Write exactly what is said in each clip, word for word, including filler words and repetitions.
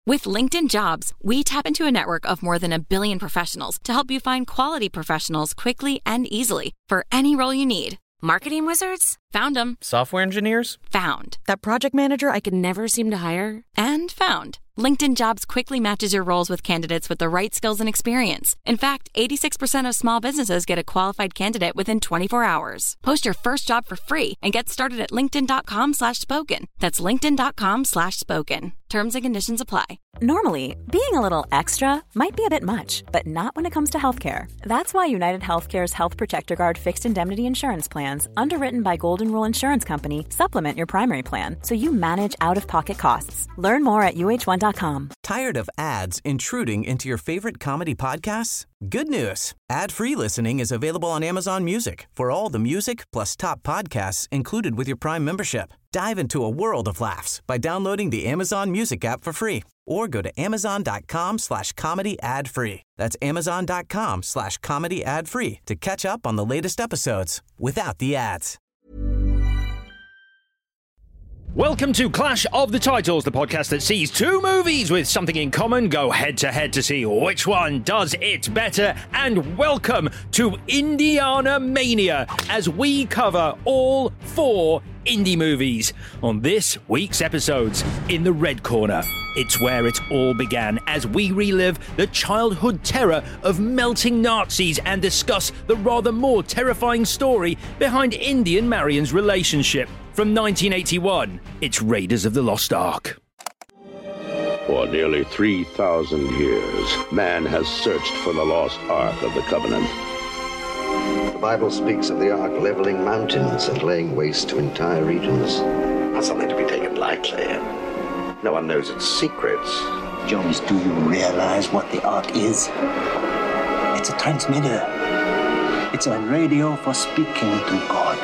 With LinkedIn Jobs, we tap into a network of more than a billion professionals to help you find quality professionals quickly and easily for any role you need. Marketing wizards? Found them. Software engineers? Found. That project manager I could never seem to hire? And found. LinkedIn Jobs quickly matches your roles with candidates with the right skills and experience. In fact, eighty-six percent of small businesses get a qualified candidate within twenty-four hours. Post your first job for free and get started at linkedin.com slash spoken. That's linkedin.com slash spoken. Terms and conditions apply. Normally, being a little extra might be a bit much, but not when it comes to healthcare. That's why United Healthcare's Health Protector Guard fixed indemnity insurance plans, underwritten by Golden Rule Insurance Company, supplement your primary plan so you manage out-of-pocket costs. Learn more at U H one dot com. Tired of ads intruding into your favorite comedy podcasts? Good news. Ad-free listening is available on Amazon Music for all the music plus top podcasts included with your Prime membership. Dive into a world of laughs by downloading the Amazon Music app for free or go to amazon.com slash comedy ad free. That's amazon.com slash comedy ad free to catch up on the latest episodes without the ads. Welcome to Clash of the Titles, the podcast that sees two movies with something in common go head-to-head to see which one does it better. And welcome to Indiana Mania, as we cover all four indie movies on this week's episodes. In the red corner, it's where it all began, as we relive the childhood terror of melting Nazis and discuss the rather more terrifying story behind Indy and Marion's relationship. From nineteen eighty-one, it's Raiders of the Lost Ark. For nearly three thousand years, man has searched for the lost Ark of the Covenant. The Bible speaks of the Ark leveling mountains and laying waste to entire regions. Not something to be taken lightly. No one knows its secrets. Jones, do you realize what the Ark is? It's a transmitter. It's a radio for speaking to God.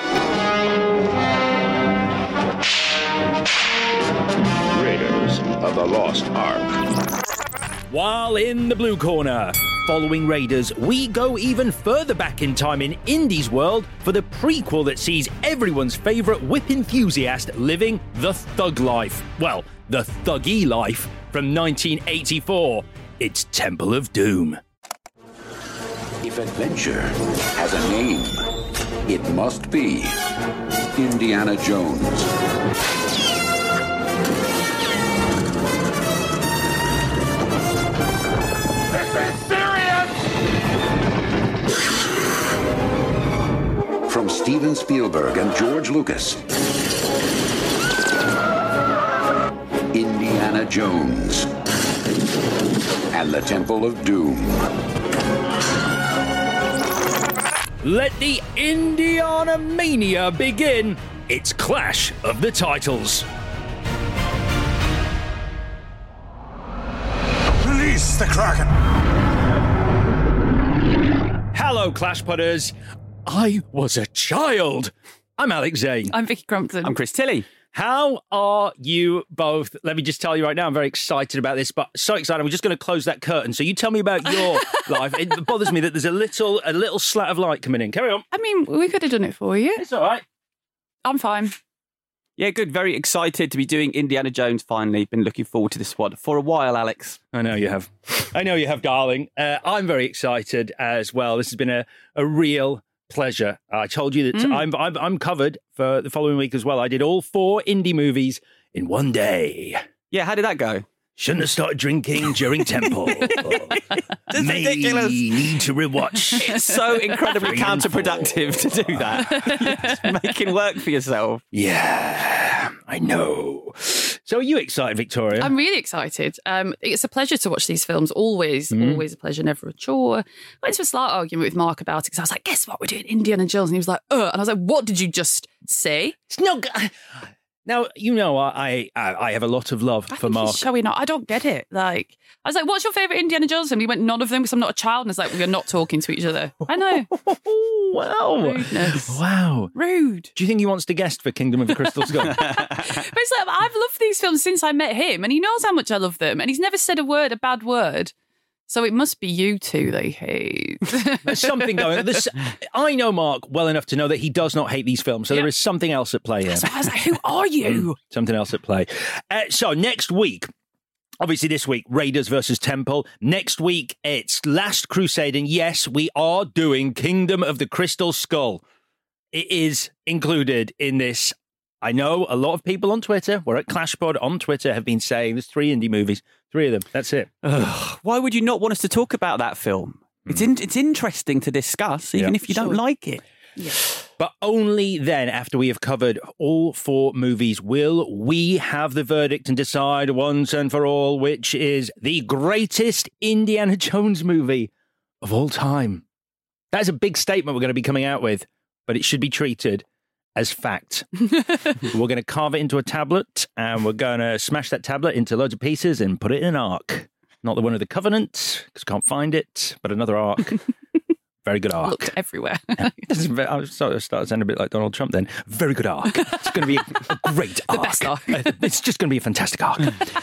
Raiders of the Lost Ark. While in the blue corner, following Raiders, we go even further back in time in Indy's world for the prequel that sees everyone's favourite whip enthusiast living the thug life. Well, the thuggy life from nineteen eighty-four. It's Temple of Doom. If adventure has a name, it must be Indiana Jones. From Steven Spielberg and George Lucas, Indiana Jones and the Temple of Doom. Let the Indiana Mania begin. It's Clash of the Titles. Release the Kraken. Hello, Clash Podders. I was a child. I'm Alex Zane. I'm Vicky Crumpton. I'm Chris Tilley. How are you both? Let me just tell you right now, I'm very excited about this, but so excited. We're just going to close that curtain. So you tell me about your life. It bothers me that there's a little a little slat of light coming in. Carry on. I mean, we could have done it for you. It's all right. I'm fine. Yeah, good. Very excited to be doing Indiana Jones finally. Been looking forward to this one for a while, Alex. I know you have. I know you have, darling. Uh, I'm very excited as well. This has been a, a real pleasure. I told you that mm. I'm, I'm I'm covered for the following week as well. I did all four indie movies in one day. Yeah, how did that go? Shouldn't have started drinking during Temple. That's May ridiculous. Need to rewatch. It's so incredibly counterproductive to do that. Just making work for yourself. Yeah, I know. So are you excited, Victoria? I'm really excited. Um, it's a pleasure to watch these films. Always, mm. always a pleasure, never a chore. I went to a slight argument with Mark about it because I was like, guess what? We're doing Indiana Jones. And he was like, uh. And I was like, what did you just say? It's not good. Now, you know, I, I I have a lot of love I for think Mark. He's showing up. I don't get it. Like, I was like, what's your favourite Indiana Jones film? He went, none of them, because I'm not a child. And it's like, we're not talking to each other. I know. Wow. Rudeness. Wow. Rude. Do you think he wants to guest for Kingdom of the Crystal Skull? But it's like, I've loved these films since I met him, and he knows how much I love them, and he's never said a word, a bad word. So it must be you two they hate. There's something going on. I know Mark well enough to know that he does not hate these films. So yeah. there is something else at play here. So I was like, who are you? Something else at play. Uh, so next week, Obviously, this week, Raiders versus Temple. Next week, it's Last Crusade. And yes, we are doing Kingdom of the Crystal Skull. It is included in this. I know a lot of people on Twitter, we're at ClashPod on Twitter, have been saying there's three indie movies. Three of them. That's it. Ugh, why would you not want us to talk about that film? It's in, it's interesting to discuss, even Yeah. if you don't Sure. like it. Yeah. But only then, after we have covered all four movies, will we have the verdict and decide once and for all which is the greatest Indiana Jones movie of all time. That is a big statement we're going to be coming out with, but it should be treated as fact. We're going to carve it into a tablet, and we're going to smash that tablet into loads of pieces and put it in an ark. Not the one of the Covenant, because can't find it, but another ark. Very good arc. Looked everywhere. I was sort of started sounding a bit like Donald Trump then. Very good arc. It's going to be a, a great arc. The best arc. It's just going to be a fantastic arc.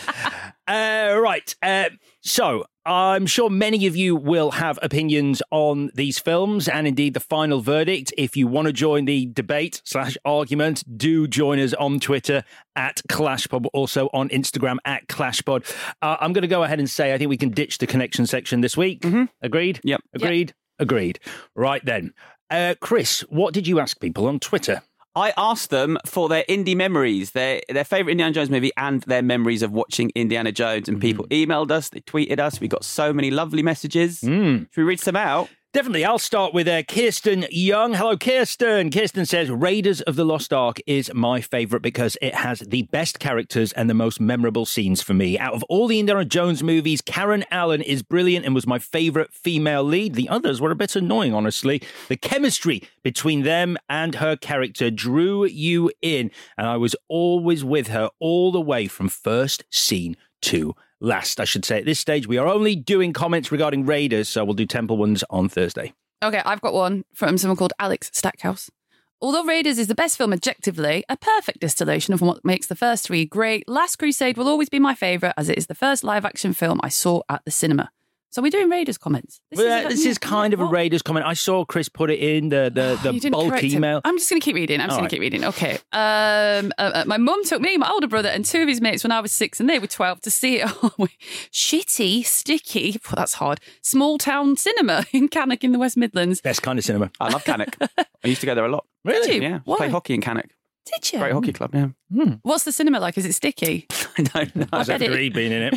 uh, right. Uh, so I'm sure many of you will have opinions on these films and indeed the final verdict. If you want to join the debate slash argument, do join us on Twitter at ClashPod, but also on Instagram at ClashPod. Uh, I'm going to go ahead and say I think we can ditch the connection section this week. Mm-hmm. Agreed? Yep. Agreed? Yep. Agreed. Right then. Uh, Chris, what did you ask people on Twitter? I asked them for their indie memories, their their favourite Indiana Jones movie and their memories of watching Indiana Jones. And people emailed us, they tweeted us. We got so many lovely messages. Mm. Should we read some out? Definitely. I'll start with uh, Kirsten Young. Hello, Kirsten. Kirsten says, Raiders of the Lost Ark is my favourite because it has the best characters and the most memorable scenes for me. Out of all the Indiana Jones movies, Karen Allen is brilliant and was my favourite female lead. The others were a bit annoying, honestly. The chemistry between them and her character drew you in, and I was always with her all the way from first scene to last. I should say at this stage, we are only doing comments regarding Raiders, so we'll do Temple ones on Thursday. Okay, I've got one from someone called Alex Stackhouse. Although Raiders is the best film objectively, a perfect distillation of what makes the first three great, Last Crusade will always be my favourite as it is the first live-action film I saw at the cinema. So we're doing Raiders comments. This, well, is, this is kind of a Raiders comment. I saw Chris put it in the the, the bulk email. I'm just going to keep reading. I'm just going right. to keep reading. Okay. Um, uh, uh, my mum took me, my older brother, and two of his mates when I was six and they were twelve to see it. Oh, shitty, sticky, oh, that's hard, small town cinema in Cannock in the West Midlands. Best kind of cinema. I love Cannock. I used to go there a lot. Really? Did you? Yeah. Why? Play hockey in Cannock. Did you? Great hockey club, yeah. Hmm. What's the cinema like? Is it sticky? I don't know. I bet it being in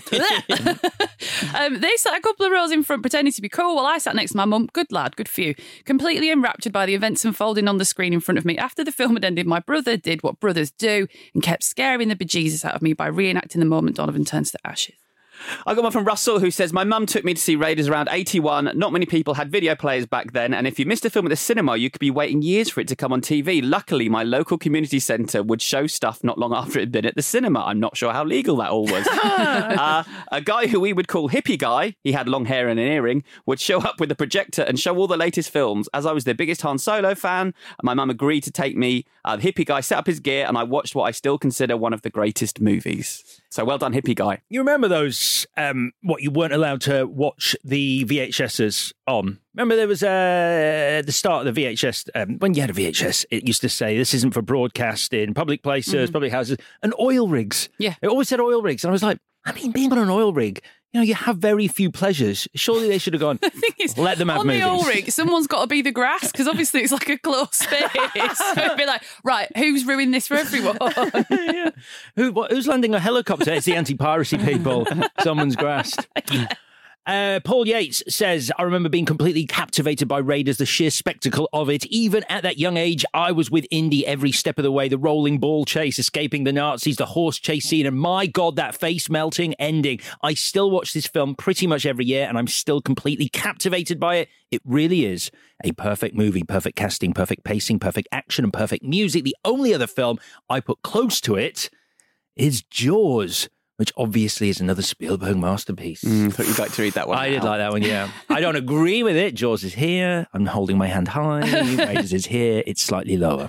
it. um, they sat a couple of rows in front pretending to be cool while I sat next to my mum. Good lad, good for you. Completely enraptured by the events unfolding on the screen in front of me. After the film had ended, my brother did what brothers do and kept scaring the bejesus out of me by reenacting the moment Donovan turns to ashes. I got one from Russell who says, my mum took me to see Raiders around eighty-one. Not many people had video players back then, and if you missed a film at the cinema, you could be waiting years for it to come on T V. Luckily, my local community centre would show stuff not long after it had been at the cinema. I'm not sure how legal that all was. uh, a guy who we would call Hippie Guy, he had long hair and an earring, would show up with a projector and show all the latest films. As I was their biggest Han Solo fan, my mum agreed to take me. Uh, the Hippie Guy set up his gear, and I watched what I still consider one of the greatest movies. So well done, Hippie Guy. You remember those, um, what you weren't allowed to watch the V H S's on? Remember there was uh, at the start of the V H S, um, when you had a V H S, it used to say, this isn't for broadcast in public places, mm-hmm. public houses, and oil rigs. Yeah. It always said oil rigs. And I was like, I mean, being on an oil rig, you know, you have very few pleasures. Surely they should have gone, the thing is, let them have on movies. On the oil rig, someone's got to be the grass, because obviously it's like a closed space. So it'd be like, right, who's ruined this for everyone? yeah. Who, what, who's landing a helicopter? It's the anti-piracy people. Someone's grassed. Yeah. Uh, Paul Yates says, I remember being completely captivated by Raiders, the sheer spectacle of it. Even at that young age, I was with Indy every step of the way. The rolling ball chase, escaping the Nazis, the horse chase scene, and my God, that face-melting ending. I still watch this film pretty much every year, and I'm still completely captivated by it. It really is a perfect movie, perfect casting, perfect pacing, perfect action, and perfect music. The only other film I put close to it is Jaws, which obviously is another Spielberg masterpiece. Mm, I thought you'd like to read that one. I out. did like that one, yeah. I don't agree with it. Jaws is here. I'm holding my hand high. Raiders is here. It's slightly lower.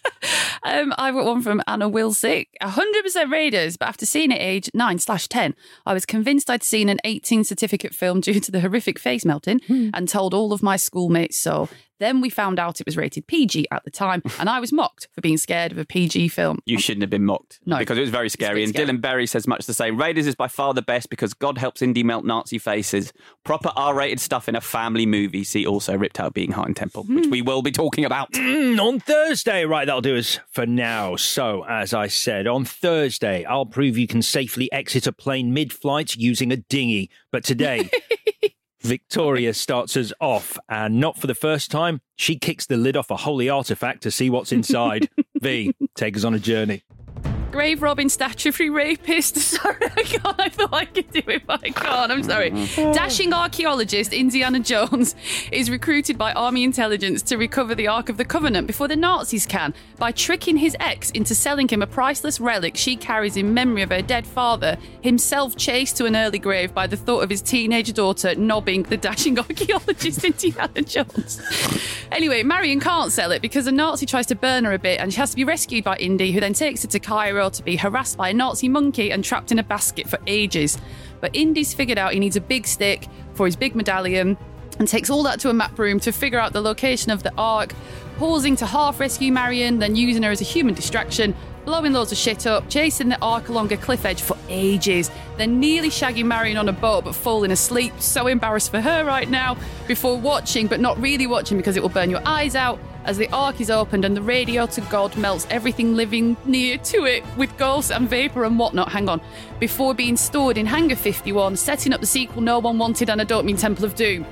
Um, I've got one from Anna Wilsick. one hundred percent Raiders, but after seeing it age nine slash ten, I was convinced I'd seen an eighteen certificate film due to the horrific face melting mm. and told all of my schoolmates so. Then we found out it was rated P G at the time, and I was mocked for being scared of a P G film. You shouldn't have been mocked. No. Because it was very scary. And scary. Dylan Berry says much the same. Raiders is by far the best because God helps indie melt Nazi faces. Proper R-rated stuff in a family movie. See also Ripped Out Being Hot in Temple, Mm. which we will be talking about. Mm, on Thursday, right, that'll do us for now. So, as I said, on Thursday, I'll prove you can safely exit a plane mid-flight using a dinghy. But today, Victoria starts us off, and not for the first time, she kicks the lid off a holy artifact to see what's inside. V, take us on a journey. Grave robbing statutory rapist. Sorry, I can't. I thought I could do it, but I can't. I'm sorry. Dashing archaeologist Indiana Jones is recruited by Army intelligence to recover the Ark of the Covenant before the Nazis can by tricking his ex into selling him a priceless relic she carries in memory of her dead father, himself chased to an early grave by the thought of his teenage daughter nobbing the dashing archaeologist Indiana Jones. Anyway, Marion can't sell it because a Nazi tries to burn her a bit and she has to be rescued by Indy, who then takes her to Cairo to be harassed by a Nazi monkey and trapped in a basket for ages. But Indy's figured out he needs a big stick for his big medallion and takes all that to a map room to figure out the location of the Ark, pausing to half rescue Marion, then using her as a human distraction, blowing loads of shit up, chasing the Ark along a cliff edge for ages, then nearly shagging Marion on a boat but falling asleep, so embarrassed for her right now, before watching but not really watching because it will burn your eyes out, as the Ark is opened and the radio to God melts everything living near to it with ghosts and vapour and whatnot, hang on, before being stored in Hangar fifty-one, setting up the sequel no one wanted, and I don't mean Temple of Doom.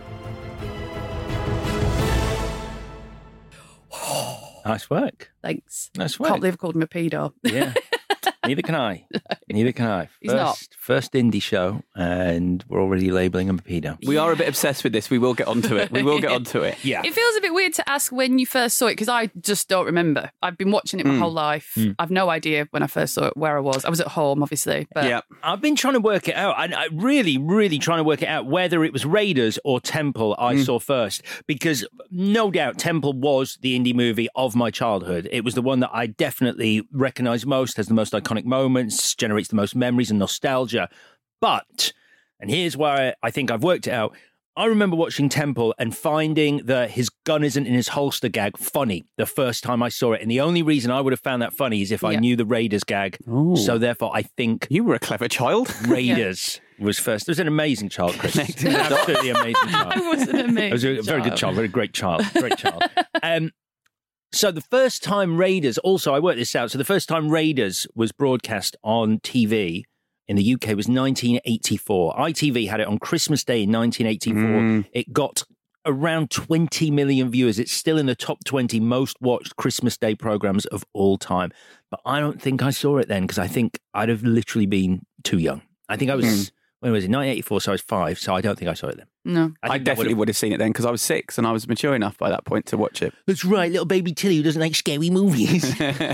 Nice work. Thanks. Nice work. Can't believe I called him a pedo. Yeah. Neither can I. Neither can I. First, He's not. First indie show, and we're already labelling him a pedo. We are a bit obsessed with this. We will get onto it. We will get onto it. Yeah. It feels a bit weird to ask when you first saw it because I just don't remember. I've been watching it my Mm. whole life. Mm. I've no idea when I first saw it where I was. I was at home, obviously. But Yeah. I've been trying to work it out. I, I really, really trying to work it out whether it was Raiders or Temple I Mm. saw first. Because no doubt Temple was the indie movie of my childhood. It was the one that I definitely recognise most, has the most iconic moments, generates the most memories and nostalgia. But, and here's where I think I've worked it out, I remember watching Temple and finding that his gun isn't in his holster gag funny the first time I saw it. And the only reason I would have found that funny is if I Yeah. knew the Raiders gag. Ooh. So therefore, I think You were a clever child. Raiders was first. It was an amazing child, Chris. It was an absolutely amazing child. I was an amazing It was a very good child, very great child, great child. Um, so the first time Raiders, also I worked this out, so the first time Raiders was broadcast on T V in the U K was nineteen eighty-four. I T V had it on Christmas Day in nineteen eighty-four. Mm. It got around twenty million viewers. It's still in the top twenty most watched Christmas Day programs of all time. But I don't think I saw it then because I think I'd have literally been too young. I think I was, Mm. when was it? nineteen eighty-four, so I was five, so I don't think I saw it then. no. I, think that definitely would've- would have seen it then because I was six and I was mature enough by that point to watch it. That's right, little baby Tilly who doesn't like scary movies.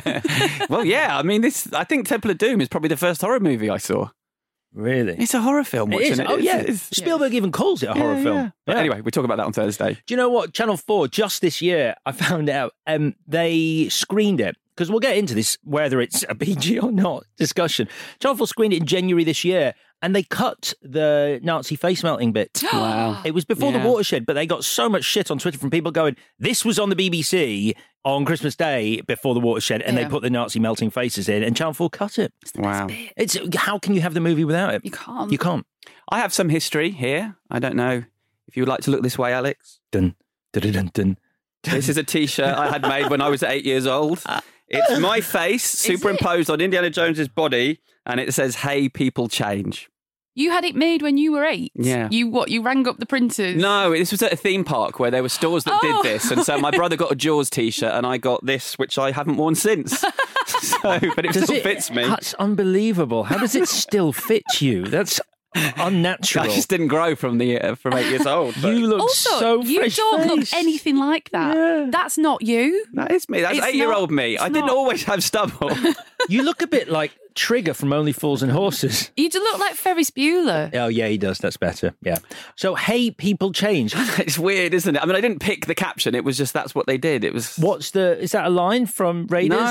Well, yeah, I mean, this. I think Temple of Doom is probably the first horror movie I saw. Really? It's a horror film. It Watching is. it. Oh, It's- yeah. it's- Spielberg even calls it a horror yeah, film. yeah. But Yeah. anyway, we talk about that on Thursday. Do you know what? Channel four, just this year, I found out um, they screened it. Because we'll get into this, whether it's a P G or not discussion. Channel four screened it in January this year, and they cut the Nazi face melting bit. Wow. It was before Yeah. the watershed, but they got so much shit on Twitter from people going, this was on the B B C on Christmas Day before the watershed, and Yeah. they put the Nazi melting faces in, and Channel four cut it. Wow. It's How can you have the movie without it? You can't. You can't. I have some history here. I don't know if you would like to look this way, Alex. Dun, dun, dun, dun. This is a T-shirt I had made when I was eight years old. It's my face superimposed on Indiana Jones's body, and it says, "Hey, people change." You had it made when you were eight. Yeah. You what? You rang up the printers. No, this was at a theme park where there were stores that Oh. did this, and so my brother got a Jaws T-shirt, and I got this, which I haven't worn since. So, but it Does still it- fits me. That's unbelievable. How does it still fit you? That's unnatural. I just didn't grow from the uh, from eight years old. But You look Also, so you fresh don't look faced. anything like that. Yeah. That's not you. that is me. That's It's eight-year-old not- me. I it's didn't not. always have stubble. You look a bit like Trigger from Only Fools and Horses. You do look like Ferris Bueller. Oh, yeah, he does. That's better. Yeah. So, hey, people change. It's weird, isn't it? I mean, I didn't pick the caption. It was just that's what they did. It was What's the, is that a line from Raiders? No.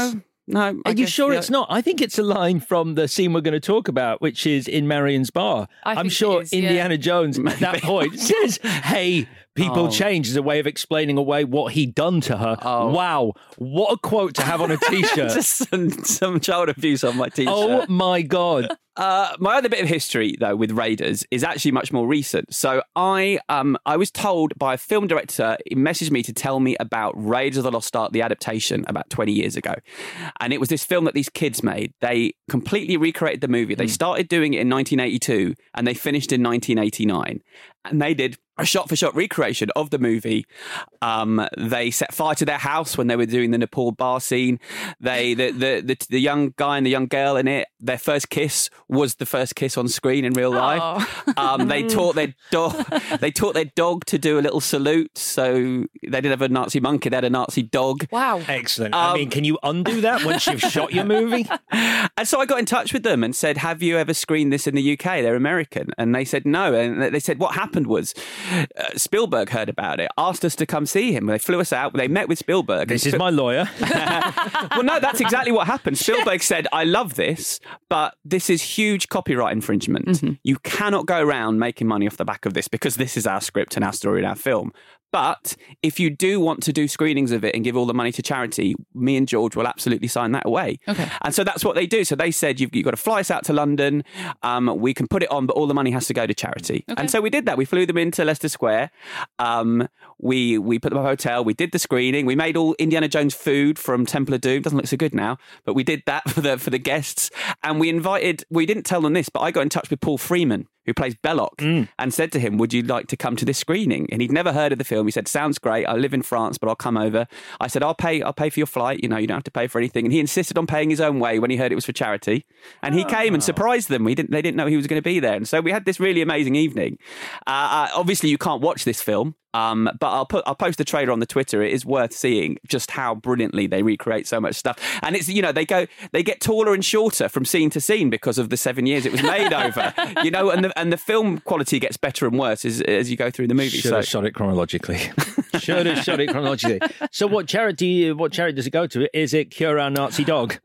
No, I Are you guess, sure yeah. it's not? I think it's a line from the scene we're going to talk about, which is in Marion's bar. I I'm think sure it is, yeah. Indiana Jones at that point says, hey, people Oh. change as a way of explaining away what he'd done to her. Oh. Wow. What a quote to have on a T-shirt. Just some, some child abuse on my T-shirt. Oh, my God. Uh, my other bit of history, though, with Raiders is actually much more recent. So I um, I was told by a film director, he messaged me to tell me about Raiders of the Lost Ark, the adaptation, about twenty years ago. And it was this film that these kids made. They completely recreated the movie. They started doing it in nineteen eighty-two and they finished in nineteen eighty-nine. And they did a shot-for-shot recreation of the movie. Um, they set fire to their house when they were doing the Nepal bar scene. They, the, the the the young guy and the young girl in it, their first kiss was the first kiss on screen in real life. Oh. Um, they taught their dog. They taught their dog to do a little salute. So they didn't have a Nazi monkey; they had a Nazi dog. Wow. Excellent. Um, I mean, can you undo that once you've shot your movie? And so I got in touch with them and said, have you ever screened this in the U K? They're American. And they said no. And they said what happened was uh, Spielberg heard about it, asked us to come see him. They flew us out. They met with Spielberg. This is my lawyer. Well, no, that's exactly what happened. Spielberg said, I love this, but this is huge copyright infringement. Mm-hmm. You cannot go around making money off the back of this because this is our script and our story and our film. But if you do want to do screenings of it and give all the money to charity, me and George will absolutely sign that away. Okay. And so that's what they do. So they said, you've, you've got to fly us out to London. Um, we can put it on, but all the money has to go to charity. Okay. And so we did that. We flew them into Leicester Square. Um, we we put them up a hotel. We did the screening. We made all Indiana Jones food from Temple of Doom. Doesn't look so good now, but we did that for the for the guests. And we invited, we didn't tell them this, but I got in touch with Paul Freeman, who plays Belloc, mm. and said to him, would you like to come to this screening? And he'd never heard of the film. He said, sounds great. I live in France, but I'll come over. I said, I'll pay I'll pay for your flight. You know, you don't have to pay for anything. And he insisted on paying his own way when he heard it was for charity. And he oh. came and surprised them. We didn't, they didn't know he was going to be there. And so we had this really amazing evening. Uh, uh, obviously, you can't watch this film. Um, but I'll put I'll post the trailer on the Twitter. It is worth seeing just how brilliantly they recreate so much stuff. And it's, you know, they go they get taller and shorter from scene to scene because of the seven years it was made over. You know, and the and the film quality gets better and worse as as you go through the movie. Should so. have shot it chronologically. Should have shot it chronologically. So what charity what charity does it go to? Is it Cure Our Nazi Dog?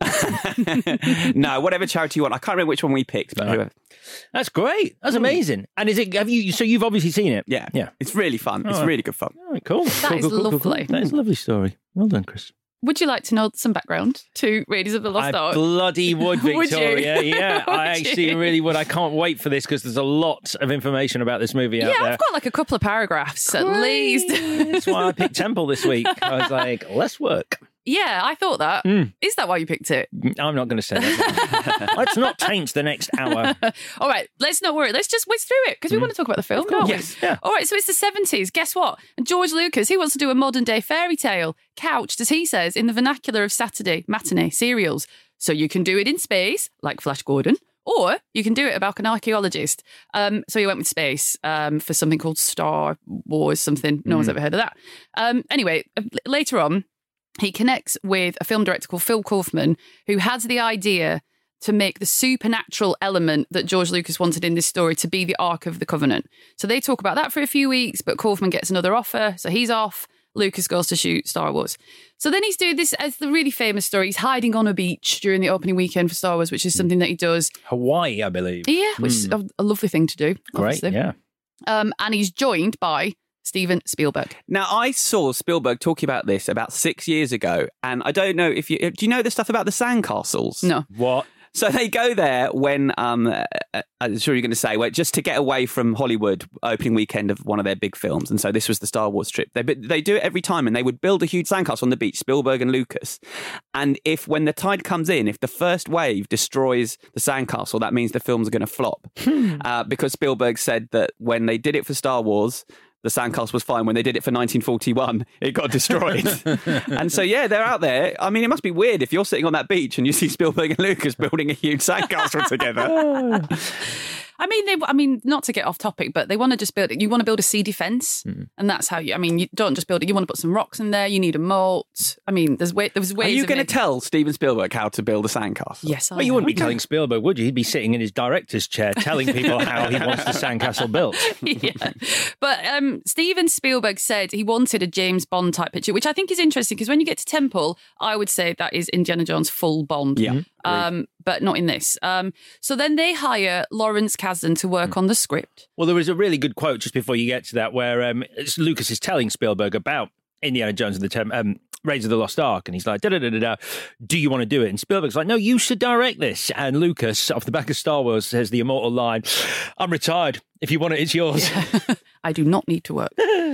No, whatever charity you want. I can't remember which one we picked, but whoever. That's great. That's amazing. And is it? Have you? So you've obviously seen it. Yeah, yeah. It's really fun. It's right. really good fun. All right, cool. That cool, is cool, cool, lovely. Cool, cool. That is a lovely story. Well done, Chris. Would you like to know some background to Raiders of the Lost I Ark? bloody would, Victoria. Would you? Yeah, Would I actually you? really would. I can't wait for this because there's a lot of information about this movie out Yeah, there. I've got like a couple of paragraphs at least. That's why I picked Temple this week. I was like, let's work. Yeah, I thought that. Mm. Is that why you picked it? I'm not going to say that. Let's not taint the next hour. All right, let's not worry. Let's just whiz through it because we Mm. want to talk about the film, don't we? Yes, yeah. All right, so it's the seventies. Guess what? And George Lucas, he wants to do a modern day fairy tale, couched, as he says, in the vernacular of Saturday matinee serials. So you can do it in space, like Flash Gordon, or you can do it about an archaeologist. Um, so he went with space um, for something called Star Wars, something. No mm. one's ever heard of that. Um, anyway, later on, he connects with a film director called Phil Kaufman, who has the idea to make the supernatural element that George Lucas wanted in this story to be the Ark of the Covenant. So they talk about that for a few weeks, but Kaufman gets another offer, so he's off. Lucas goes to shoot Star Wars. So then he's doing this as the really famous story. He's hiding on a beach during the opening weekend for Star Wars, which is something that he does. Hawaii, I believe. Yeah, which mm. is a lovely thing to do. Great, obviously. yeah. Um, and he's joined by Steven Spielberg. Now, I saw Spielberg talking about this about six years ago, and I don't know if you... Do you know the stuff about the sandcastles? No. What? So they go there when, um, I'm sure you're going to say, well, just to get away from Hollywood, opening weekend of one of their big films. And so this was the Star Wars trip. They they do it every time, and they would build a huge sandcastle on the beach, Spielberg and Lucas. And if, when the tide comes in, if the first wave destroys the sandcastle, that means the film's going to flop. uh, because Spielberg said that when they did it for Star Wars, the sandcastle was fine. When they did it for nineteen forty-one, it got destroyed. And so, yeah, they're out there. I mean, it must be weird if you're sitting on that beach and you see Spielberg and Lucas building a huge sandcastle together. I mean, they. I mean, not to get off topic, but they want to just build it. You want to build a sea defence, mm. and that's how you. I mean, you don't just build it. You want to put some rocks in there. You need a moat. I mean, there's way, there's ways. Are you going to tell Steven Spielberg how to build a sandcastle? Yes, I well, you am. wouldn't be telling Spielberg, would you? He'd be sitting in his director's chair, telling people how he wants the sandcastle built. Yeah, but um, Steven Spielberg said he wanted a James Bond type picture, which I think is interesting because when you get to Temple, I would say that is Indiana Jones full Bond. Yeah. Um, but not in this. Um, so then they hire Lawrence Kasdan to work mm. on the script. Well, there was a really good quote just before you get to that where um, Lucas is telling Spielberg about Indiana Jones and the term, um, Raiders of the Lost Ark, and he's like, da da da da da. Do you want to do it? And Spielberg's like, no, you should direct this. And Lucas, off the back of Star Wars, says the immortal line, I'm retired. If you want it, it's yours. Yeah. I do not need to work.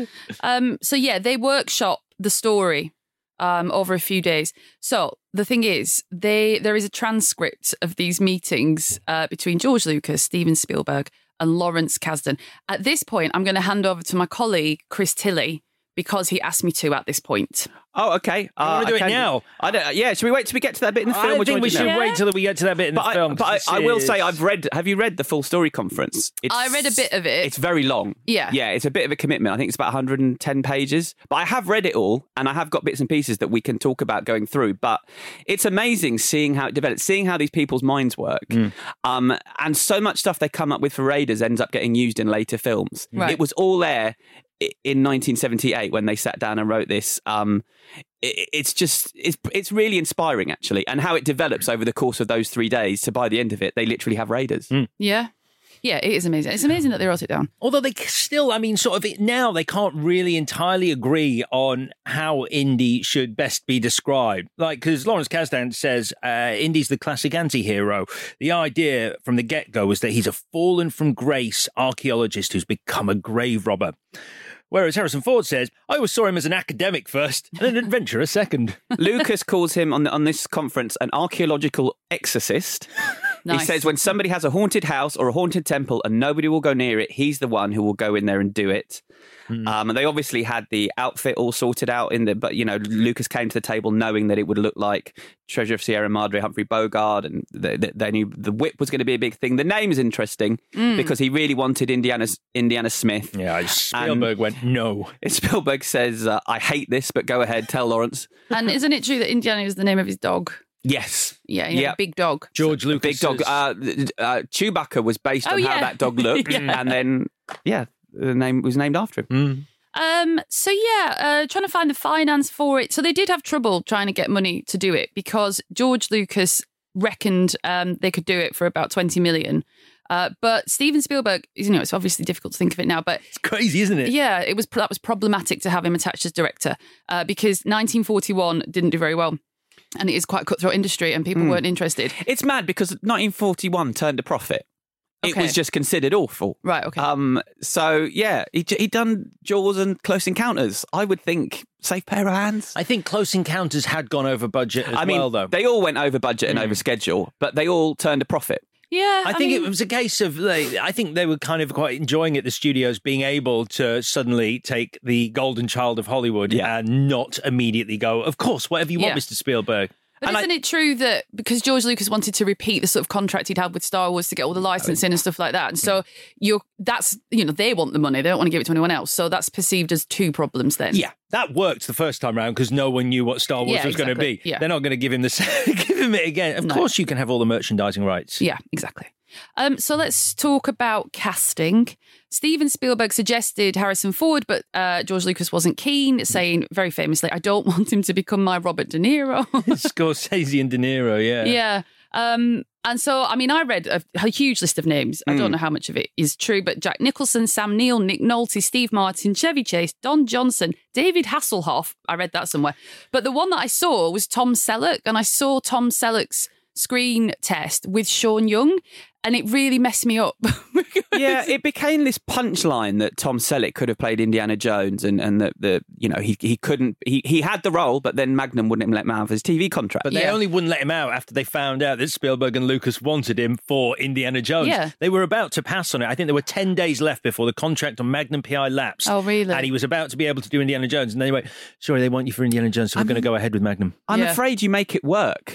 um, so yeah, they workshop the story um, over a few days. So the thing is, they there is a transcript of these meetings uh, between George Lucas, Steven Spielberg, and Lawrence Kasdan. At this point, I'm going to hand over to my colleague, Chris Tilley, because he asked me to at this point. Oh, okay. I want to do okay. it now. I don't, yeah, should we wait till we get to that bit in the film? I or do you think want we to should do now? wait till we get to that bit in but the I, film. But I, I will say, is- I've read. Have you read the full story conference? It's, I read a bit of it. It's very long. Yeah. Yeah, it's a bit of a commitment. I think it's about one hundred ten pages. But I have read it all, and I have got bits and pieces that we can talk about going through. But it's amazing seeing how it develops, seeing how these people's minds work. Mm. Um, and so much stuff they come up with for Raiders ends up getting used in later films. Right. It was all there in nineteen seventy-eight when they sat down and wrote this. Um, it, it's just it's it's really inspiring actually, and how it develops over the course of those three days. So by the end of it, they literally have Raiders. Mm. Yeah. Yeah, it is amazing. It's amazing that they wrote it down. Although they still, I mean, sort of it, now they can't really entirely agree on how Indy should best be described. Like, because Lawrence Kasdan says uh, Indy's the classic anti-hero. The idea from the get-go was that he's a fallen from grace archaeologist who's become a grave robber. Whereas Harrison Ford says, I always saw him as an academic first and an adventurer second. Lucas calls him on the, on this conference an archaeological exorcist. Nice. He says when somebody has a haunted house or a haunted temple and nobody will go near it, he's the one who will go in there and do it. Mm. Um, and they obviously had the outfit all sorted out in the, but you know, Lucas came to the table knowing that it would look like Treasure of Sierra Madre, Humphrey Bogart, and the, the, they knew the whip was going to be a big thing. The name's interesting mm. because he really wanted Indiana's Indiana Smith. Yeah, Spielberg and went no. Spielberg says, uh, "I hate this, but go ahead, tell Lawrence." And isn't it true that Indiana is the name of his dog? Yes. Yeah, yeah, yep. Big Dog. George Lucas. Big Dog. Uh, uh, Chewbacca was based oh, on yeah. how that dog looked, yeah. and then yeah, the name was named after him. Mm. Um. So yeah, uh, trying to find the finance for it. So they did have trouble trying to get money to do it because George Lucas reckoned um, they could do it for about twenty million. Uh, but Steven Spielberg, you know, it's obviously difficult to think of it now, but it's crazy, isn't it? Yeah, it was that was problematic to have him attached as director uh, because nineteen forty-one didn't do very well. And it is quite a cutthroat industry and people mm. weren't interested. It's mad because nineteen forty-one turned a profit. It okay. was just considered awful. Right, okay. Um. So, yeah, he he'd done Jaws and Close Encounters. I would think safe pair of hands. I think Close Encounters had gone over budget as I mean, well, though. They all went over budget and mm. over schedule, but they all turned a profit. Yeah, I, I think mean, it was a case of, like, I think they were kind of quite enjoying it, the studios being able to suddenly take the golden child of Hollywood yeah. and not immediately go, of course, whatever you want, yeah. Mister Spielberg. But and isn't I, it true that because George Lucas wanted to repeat the sort of contract he'd had with Star Wars to get all the licensing and stuff like that, and so you're that's you know they want the money, they don't want to give it to anyone else, so that's perceived as two problems then. Yeah, that worked the first time round because no one knew what Star Wars yeah, was exactly. going to be. Yeah. They're not going to give him the give him it again. Of no. course, you can have all the merchandising rights. Yeah, exactly. Um, so let's talk about casting. Steven Spielberg suggested Harrison Ford, but uh, George Lucas wasn't keen, saying very famously, I don't want him to become my Robert De Niro. Scorsese and De Niro, yeah. Yeah. Um, and so, I mean, I read a, a huge list of names. I Mm. don't know how much of it is true, but Jack Nicholson, Sam Neill, Nick Nolte, Steve Martin, Chevy Chase, Don Johnson, David Hasselhoff. I read that somewhere. But the one that I saw was Tom Selleck, and I saw Tom Selleck's screen test with Sean Young, and it really messed me up. Yeah, it became this punchline that Tom Selleck could have played Indiana Jones, and and that the you know he he couldn't he he had the role, but then Magnum wouldn't let him out of his T V contract. But they Yeah. only wouldn't let him out after they found out that Spielberg and Lucas wanted him for Indiana Jones. Yeah. They were about to pass on it. I think there were ten days left before the contract on Magnum P I lapsed. Oh, really? And he was about to be able to do Indiana Jones, and they went, sorry, they want you for Indiana Jones, so we're going to go ahead with Magnum. I'm Yeah. afraid you make it work.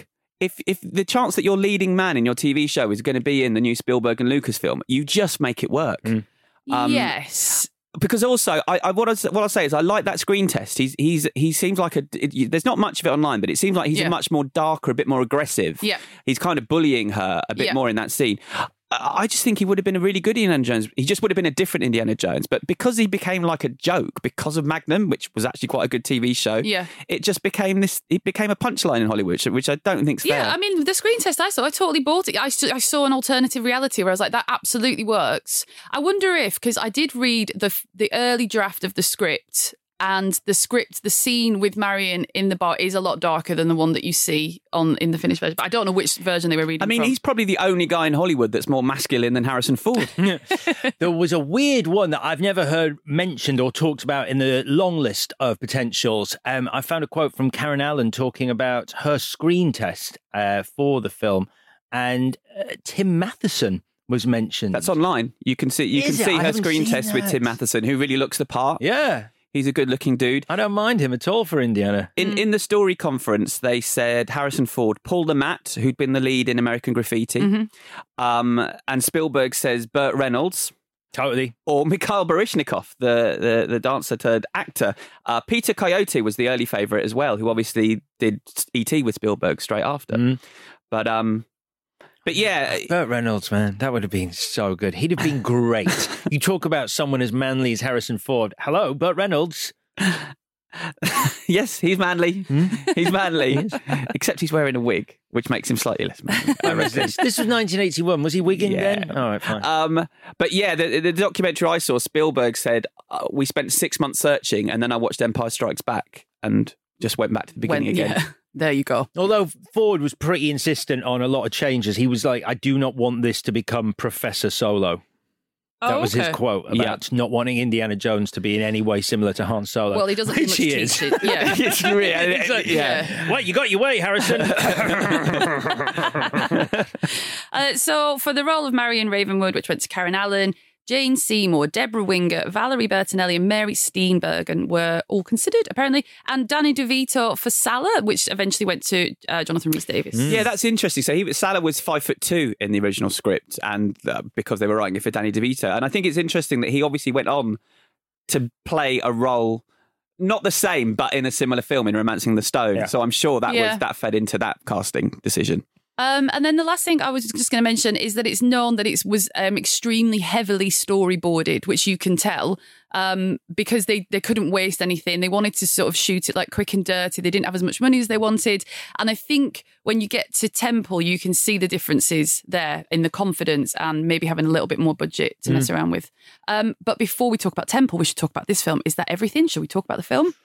if if the chance that your leading man in your T V show is going to be in the new Spielberg and Lucas film, you just make it work. Mm. Um, yes. Because also, I, I what I what I say is I like that screen test. He's he's he seems like a. It, there's not much of it online, but it seems like he's Yeah. a much more darker, a bit more aggressive. Yeah. He's kind of bullying her a bit Yeah. more in that scene. I, I just think he would have been a really good Indiana Jones. He just would have been a different Indiana Jones. But because he became like a joke because of Magnum, which was actually quite a good T V show. Yeah. It just became this. It became a punchline in Hollywood, which I don't think's fair. Yeah, I mean, the screen test I saw, I totally bought it. I, s- I saw an alternative reality where I was like, that absolutely works. I wonder if, because I did read the f- the early draft of the script, and the script, the scene with Marion in the bar is a lot darker than the one that you see on in the finished version. But I don't know which version they were reading I mean, from. he's probably the only guy in Hollywood that's more masculine than Harrison Ford. There was a weird one that I've never heard mentioned or talked about in the long list of potentials. Um, I found a quote from Karen Allen talking about her screen test uh, for the film, and uh, Tim Matheson was mentioned. That's online. You can see you Is can it? see I her haven't screen seen test with that. Tim Matheson, who really looks the part. Yeah. He's a good-looking dude. I don't mind him at all for Indiana. In in the story conference, they said Harrison Ford, Paul Le Mat, who'd been the lead in American Graffiti, Mm-hmm. um, and Spielberg says Burt Reynolds. Totally. Or Mikhail Baryshnikov, the, the, the dancer turned actor. Uh, Peter Coyote was the early favourite as well, who obviously did E T with Spielberg straight after. Mm. But um, but yeah. Burt Reynolds, man, that would have been so good. He'd have been great. You talk about someone as manly as Harrison Ford. Hello, Burt Reynolds. Yes, he's manly. Hmm? He's manly. Except he's wearing a wig, which makes him slightly less manly. I When was reckon. this? This was nineteen eighty-one. Was he wigging Yeah. then? All right, fine. Um, but yeah, the, the documentary I saw, Spielberg said, uh, we spent six months searching and then I watched Empire Strikes Back and just went back to the beginning When- again. yeah. There you go. Although Ford was pretty insistent on a lot of changes, he was like, I do not want this to become Professor Solo. That Oh, was okay. his quote about not wanting Indiana Jones to be in any way similar to Han Solo. Well, he doesn't do which much he is. teaching. Yeah. It's really, It's like, yeah. Well, you got your way, Harrison. Uh, so for the role of Marion Ravenwood, which went to Karen Allen, Jane Seymour, Deborah Winger, Valerie Bertinelli and Mary Steenburgen were all considered, apparently. And Danny DeVito for Salah, which eventually went to uh, Jonathan Rhys-Davies. Yeah, that's interesting. So he Salah was five foot two in the original script, and uh, because they were writing it for Danny DeVito, and I think it's interesting that he obviously went on to play a role, not the same, but in a similar film in *Romancing the Stone*. Yeah. So I'm sure that Yeah. was that fed into that casting decision. Um, and then the last thing I was just going to mention is that it's known that it was um, extremely heavily storyboarded, which you can tell um, because they, they couldn't waste anything. They wanted to sort of shoot it like quick and dirty. They didn't have as much money as they wanted. And I think when you get to Temple, you can see the differences there in the confidence and maybe having a little bit more budget to mess around with. Um, but before we talk about Temple, we should talk about this film. Is that everything? Should we talk about the film?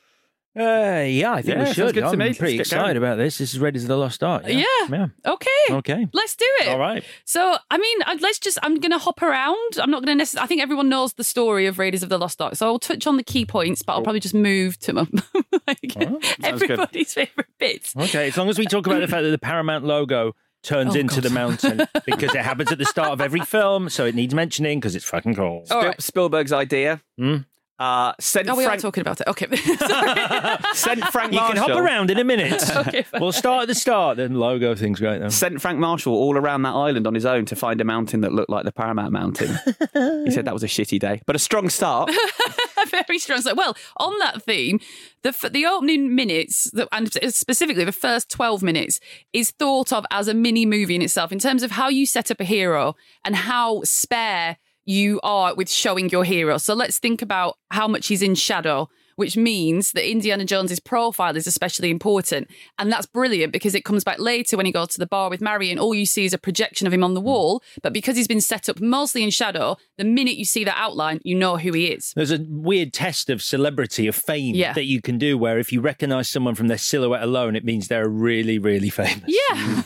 Uh, yeah, I think Yeah, we sounds should. good to I'm me. Let's pretty get excited going. about this. This is Raiders of the Lost Ark. Yeah. Yeah. yeah. Okay. Okay. Let's do it. All right. So, I mean, I'd- let's just, I'm going to hop around. I'm not going to necessarily, I think everyone knows the story of Raiders of the Lost Ark. So I'll touch on the key points, but I'll probably just move to my, like, Oh, everybody's favourite bits. Okay, as long as we talk about the fact that the Paramount logo turns Oh, into God. the mountain because it happens at the start of every film, so it needs mentioning because it's fucking cool. All Spil- right. Spielberg's idea. Mm. Uh, sent Oh, we Frank, are talking about it. Okay. Sorry. sent Frank You Marshall. can hop around in a minute. Okay, fine. We'll start at the start. The logo thing's great, though. Sent Frank Marshall all around that island on his own to find a mountain that looked like the Paramount Mountain. He said that was a shitty day, but a strong start. Very strong. So, well, on that theme, the f- the opening minutes, the, and specifically the first twelve minutes, is thought of as a mini movie in itself in terms of how you set up a hero and how spare you are with showing your hero. So let's think about how much he's in shadow, which means that Indiana Jones's profile is especially important. And that's brilliant because it comes back later when he goes to the bar with Marion. All you see is a projection of him on the wall. But because he's been set up mostly in shadow, the minute you see that outline, you know who he is. There's a weird test of celebrity, of fame Yeah. that you can do where if you recognise someone from their silhouette alone, it means they're really, really famous. Yeah.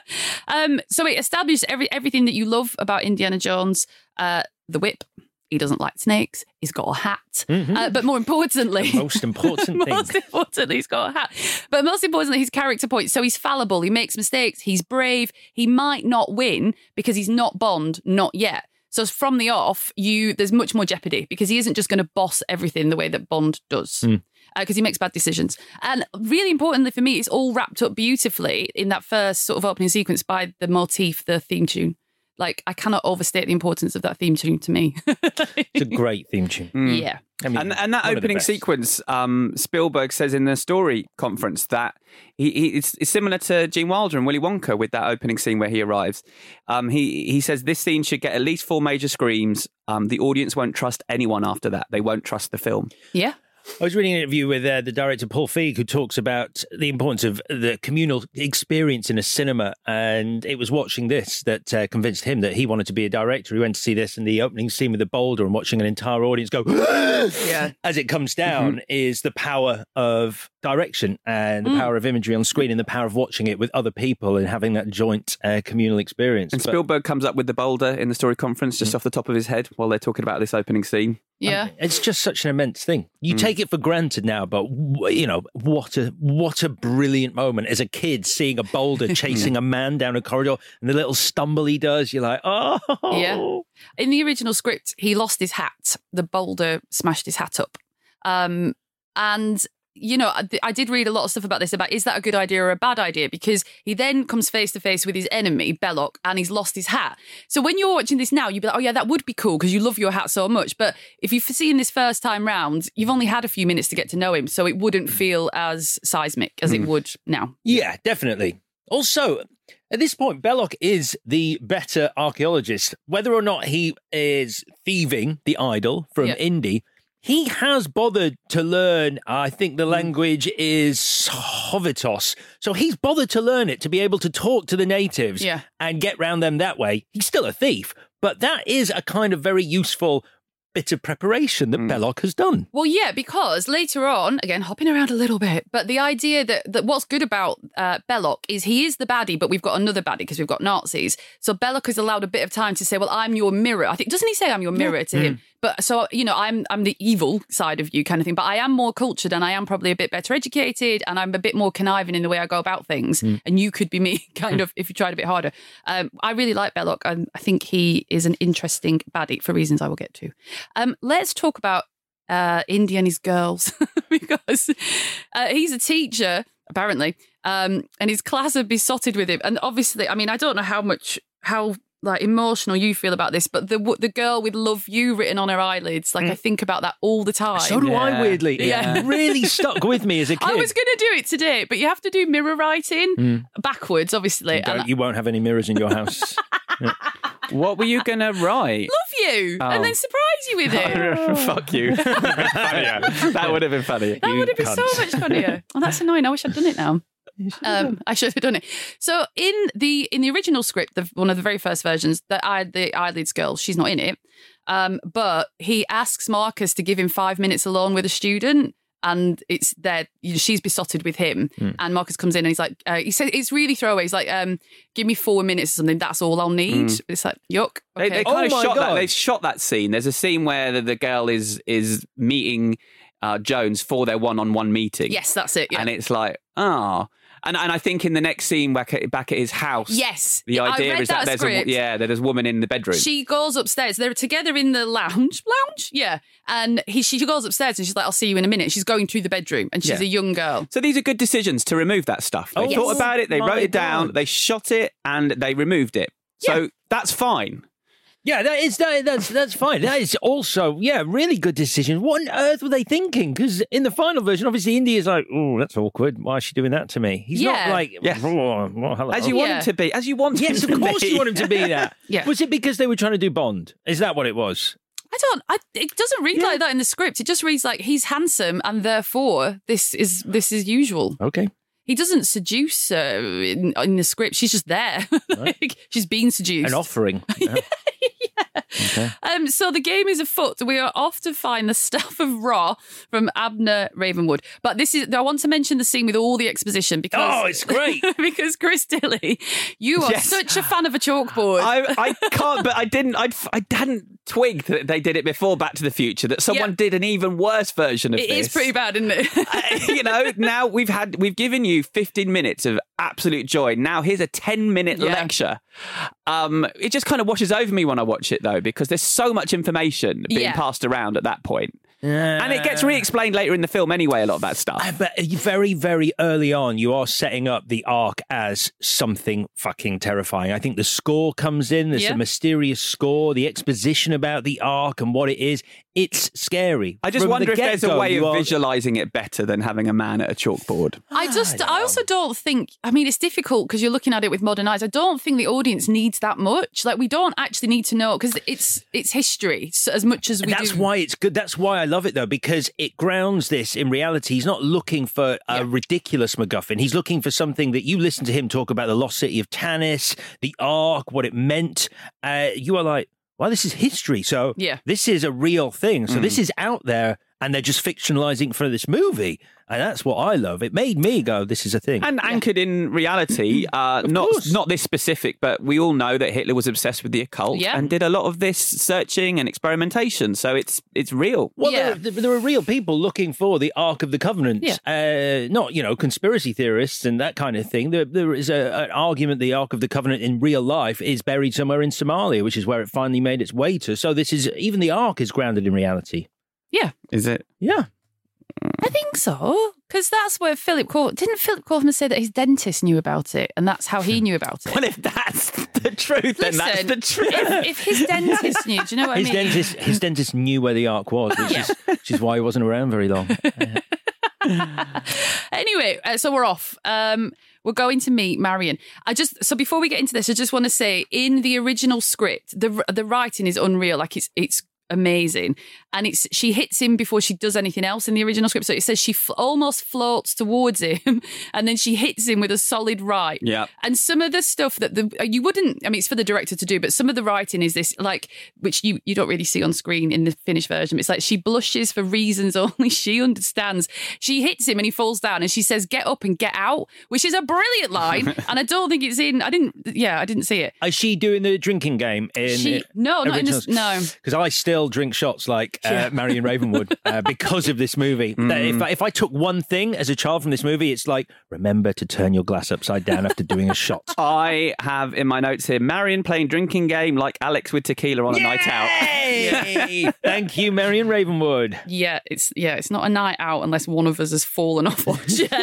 um, so it established every everything that you love about Indiana Jones. Uh, the whip. He doesn't like snakes. He's got a hat. Mm-hmm. Uh, but more importantly... Most important thing. most importantly, he's got a hat. But most importantly, his character points. So he's fallible. He makes mistakes. He's brave. He might not win because he's not Bond, not yet. So from the off, you there's much more jeopardy because he isn't just going to boss everything the way that Bond does. Mm. Because uh, he makes bad decisions. And really importantly for me, it's all wrapped up beautifully in that first sort of opening sequence by the motif, the theme tune. Like, I cannot overstate the importance of that theme tune to me. It's a great theme tune. Mm. Yeah. I mean, and, and that one of the opening best. sequence, um, Spielberg says in the story conference that he, he it's, it's similar to Gene Wilder and Willy Wonka with that opening scene where he arrives. Um, he he says this scene should get at least four major screams. Um, the audience won't trust anyone after that. They won't trust the film. Yeah. I was reading an interview with uh, the director Paul Feig, who talks about the importance of the communal experience in a cinema, and it was watching this that uh, convinced him that he wanted to be a director. He went to see this, and the opening scene with the boulder and watching an entire audience go yeah. as it comes down mm-hmm. is the power of direction and the mm. power of imagery on screen and the power of watching it with other people and having that joint uh, communal experience. And but, Spielberg comes up with the boulder in the story conference just mm. off the top of his head while they're talking about this opening scene. Yeah, um, it's just such an immense thing. You mm. take it for granted now, but w- you know what a what a brilliant moment as a kid seeing a boulder chasing a man down a corridor and the little stumble he does. You're like, oh, yeah. In the original script, he lost his hat. The boulder smashed his hat up, um, and. You know, I, I did read a lot of stuff about this, about is that a good idea or a bad idea? Because he then comes face to face with his enemy, Belloc, and he's lost his hat. So when you're watching this now, you'd be like, oh yeah, that would be cool because you love your hat so much. But if you've seen this first time round, you've only had a few minutes to get to know him. So it wouldn't feel as seismic as mm. it would now. Yeah, definitely. Also, at this point, Belloc is the better archaeologist. Whether or not he is thieving the idol from yeah. Indy, he has bothered to learn, I think the language is Hovitos. So he's bothered to learn it to be able to talk to the natives yeah. and get round them that way. He's still a thief, but that is a kind of very useful bit of preparation that mm. Belloc has done. Well, yeah, because later on, again, hopping around a little bit, but the idea that, that what's good about uh, Belloc is he is the baddie, but we've got another baddie because we've got Nazis. So Belloc is allowed a bit of time to say, well, I'm your mirror. I think, doesn't he say I'm your mirror yeah. to mm. him? But so, you know, I'm I'm the evil side of you kind of thing, but I am more cultured and I am probably a bit better educated and I'm a bit more conniving in the way I go about things. Mm. And you could be me kind of if you tried a bit harder. Um, I really like Belloc and I think he is an interesting baddie for reasons I will get to. Um, let's talk about uh, Indy and his girls because uh, he's a teacher, apparently, um, and his class are besotted with him. And obviously, I mean, I don't know how much, how like emotional you feel about this, but the the girl with "Love You" written on her eyelids, like mm. I think about that all the time. So do yeah. I, weirdly. Yeah. It really stuck with me as a kid. I was going to do it today, but you have to do mirror writing mm. backwards, obviously. You, don't, you won't have any mirrors in your house. Yeah. What were you going to write? Love you, oh. and then surprise you with it. Fuck you. That would have been funny. That you would have been cunts. so much funnier. Oh, that's annoying. I wish I'd done it now. Um, I should have done it. So in the in the original script, the, one of the very first versions, the I the eyelids girl, she's not in it. Um, but he asks Marcus to give him five minutes alone with a student, and it's there. You know, she's besotted with him, mm. and Marcus comes in and he's like, uh, he says it's really throwaway. He's like, um, "Give me four minutes or something. That's all I'll need." Mm. It's like, yuck. Okay. They, they kind oh of shot God. that. They shot that scene. There's a scene where the, the girl is is meeting uh, Jones for their one-on-one meeting. Yes, that's it. Yeah. And it's like, ah. Oh. And and I think in the next scene back at, back at his house, yes, the idea I read is that, that there's a yeah that there's a woman in the bedroom. She goes upstairs. They're together in the lounge, lounge, yeah. And he she goes upstairs and she's like, "I'll see you in a minute." She's going to the bedroom and she's yeah. a young girl. So these are good decisions to remove that stuff. They oh, thought yes. about it, they My wrote it down, God. they shot it, and they removed it. So Yeah. that's fine. Yeah, that is that, that's that's fine. That is also, yeah, really good decision. What on earth were they thinking? Because in the final version, obviously, Indy is like, oh, that's awkward. Why is she doing that to me? He's Yeah. not like, Yes. oh, well, hello. As you want Yeah. him to be. As you want Yes, him of to course be. you want him to be that. Yeah. Was it because they were trying to do Bond? Is that what it was? I don't. I, it doesn't read Yeah. like that in the script. It just reads like he's handsome and therefore this is this is usual. Okay. He doesn't seduce her in, in the script. She's just there. Like, she's being seduced. An offering. Yeah. yeah. Okay. Um, so the game is afoot. We are off to find the Staff of Ra from Abner Ravenwood. But this is, I want to mention the scene with all the exposition because Oh, it's great. because Chris Tilly, you are Yes. such a fan of a chalkboard. I, I can't, but I didn't. I'd, I hadn't twigged that they did it before Back to the Future, that someone Yeah. did an even worse version of It this. is pretty bad, isn't it? Uh, you know, now we've had we've given you fifteen minutes of absolute joy. Now here's a ten minute Yeah. lecture. Um, it just kind of washes over me when I watch it though, because there's so much information being Yeah. passed around at that point. Uh, And it gets re-explained later in the film anyway, a lot of that stuff. But very, very early on, you are setting up the Ark as something fucking terrifying. I think the score comes in. There's Yeah. a mysterious score, the exposition about the Ark and what it is. It's scary. I just From wonder the if there's a get-go, way you of are- visualising it better than having a man at a chalkboard. I just, I also don't think, I mean, it's difficult because you're looking at it with modern eyes. I don't think the audience needs that much. Like, we don't actually need to know because it's it's history so as much as we That's do. why it's good. That's why I love it, though, because it grounds this in reality. He's not looking for a Yeah. ridiculous MacGuffin. He's looking for something that you listen to him talk about the lost city of Tanis, the Ark, what it meant. Uh, you are like, well, this is history. So Yeah. this is a real thing. So Mm. this is out there, and they're just fictionalizing for this movie. And that's what I love. It made me go, this is a thing. And anchored in reality, uh, not course. not this specific, but we all know that Hitler was obsessed with the occult Yeah. and did a lot of this searching and experimentation. So it's it's real. Well, Yeah. there, there are real people looking for the Ark of the Covenant, Yeah. uh, not, you know, conspiracy theorists and that kind of thing. There, there is a, an argument the Ark of the Covenant in real life is buried somewhere in Somalia, which is where it finally made its way to. So this is, even the Ark is grounded in reality. Yeah, Is it? Yeah. I think so. Because that's where Philip Kaufman, didn't Philip Kaufman say that his dentist knew about it and that's how he knew about it? Well, if that's the truth, then that's Listen, the truth. If, if his dentist knew, do you know what His I mean? dentist, his dentist knew where the Ark was, which is which is why he wasn't around very long. Anyway, uh, so we're off. Um, we're going to meet Marion. I just so before we get into this, I just want to say in the original script, the the writing is unreal. Like it's it's amazing, and it's she hits him before she does anything else in the original script. So it says she f- almost floats towards him, and then she hits him with a solid right. Yeah. And some of the stuff that the you wouldn't, I mean, it's for the director to do, but some of the writing is this, like, which you you don't really see on screen in the finished version. It's like she blushes for reasons only she understands. She hits him and he falls down, and she says, "Get up and get out," which is a brilliant line. And I don't think it's in. I didn't. Yeah, I didn't see it. Is she doing the drinking game in She no, not in this. No. Because I still drink shots like uh, Yeah. Marion Ravenwood uh, because of this movie. That If, I, if I took one thing as a child from this movie, it's like, remember to turn your glass upside down after doing a shot. I have in my notes here Marion playing drinking game like Alex with tequila on a night out. Yay! Thank you, Marion Ravenwood. Yeah, it's yeah, it's not a night out unless one of us has fallen off our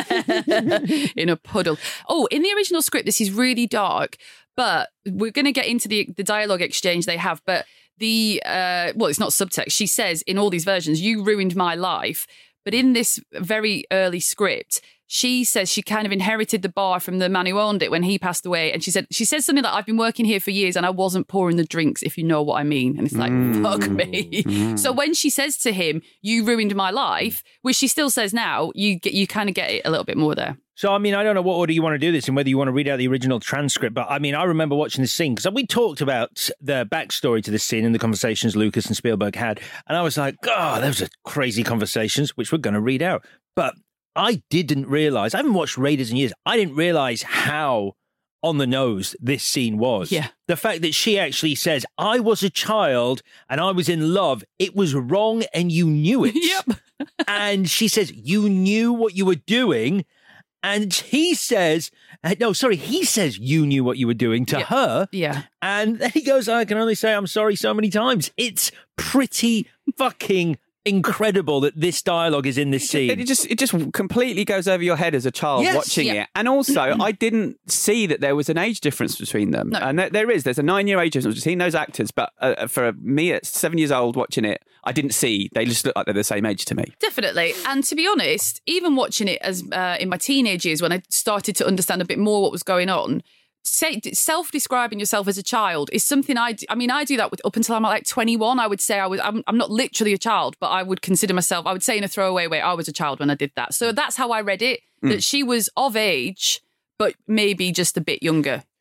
chair in a puddle. Oh, in the original script, this is really dark, but we're going to get into the the dialogue exchange they have. But the uh, well, it's not subtext. She says in all these versions, "You ruined my life," but in this very early script, she says she kind of inherited the bar from the man who owned it when he passed away. And she said, she says something like, "I've been working here for years and I wasn't pouring the drinks, if you know what I mean." And it's like, Mm. fuck me. Mm. So when she says to him, "You ruined my life," which she still says now, you get, you kind of get it a little bit more there. So, I mean, I don't know what order you want to do this and whether you want to read out the original transcript, but I mean, I remember watching this scene because we talked about the backstory to this scene in the conversations Lucas and Spielberg had. And I was like, oh, those are crazy conversations, which we're going to read out. But I didn't realize, I haven't watched Raiders in years. I didn't realize how on the nose this scene was. Yeah. The fact that she actually says, "I was a child and I was in love. It was wrong and you knew it." Yep. And she says, "You knew what you were doing." And he says, uh, no, sorry, he says, "You knew what you were doing" to Yeah. her. Yeah. And then he goes, "I can only say I'm sorry so many times." It's pretty fucking incredible that this dialogue is in this scene. It just it just completely goes over your head as a child Yes. watching Yeah. it. And also, I didn't see that there was an age difference between them. No. And there, there is. There's a nine-year age difference between those actors. But uh, for me at seven years old watching it, I didn't see. They just look like they're the same age to me. Definitely. And to be honest, even watching it as uh, in my teenage years when I started to understand a bit more what was going on, say, self-describing yourself as a child is something I do. I mean, I do that with, up until I'm like twenty-one. I would say I was, I'm, I'm not literally a child, but I would consider myself, I would say in a throwaway way, I was a child when I did that. So that's how I read it, that she was of age, but maybe just a bit younger.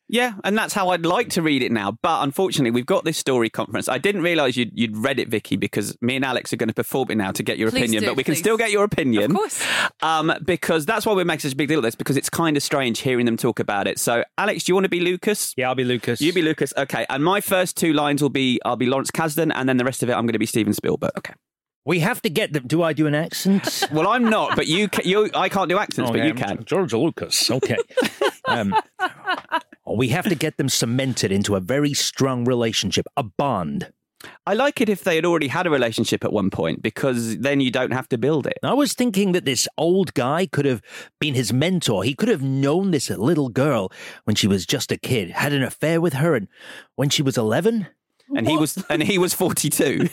Yeah, and that's how I'd like to read it now. But unfortunately, we've got this story conference. I didn't realise you'd, you'd read it, Vicky, because me and Alex are going to perform it now to get your Please opinion. do, but we can please. still get your opinion. Of course. Um, because that's why we're making such a big deal of this, because it's kind of strange hearing them talk about it. So, Alex, do you want to be Lucas? Yeah, I'll be Lucas. You be Lucas. Okay, and my first two lines will be, I'll be Lawrence Kasdan, and then the rest of it, I'm going to be Steven Spielberg. Okay. We have to get them. Do I do an accent? Well, I'm not, but you, ca- you I can't do accents, Oh, but yeah, you can. George Lucas. Okay. um, we have to get them cemented into a very strong relationship, a bond. I like it if they had already had a relationship at one point, because then you don't have to build it. I was thinking that this old guy could have been his mentor. He could have known this little girl when she was just a kid, had an affair with her, and when she was eleven. And he was, and he was forty-two.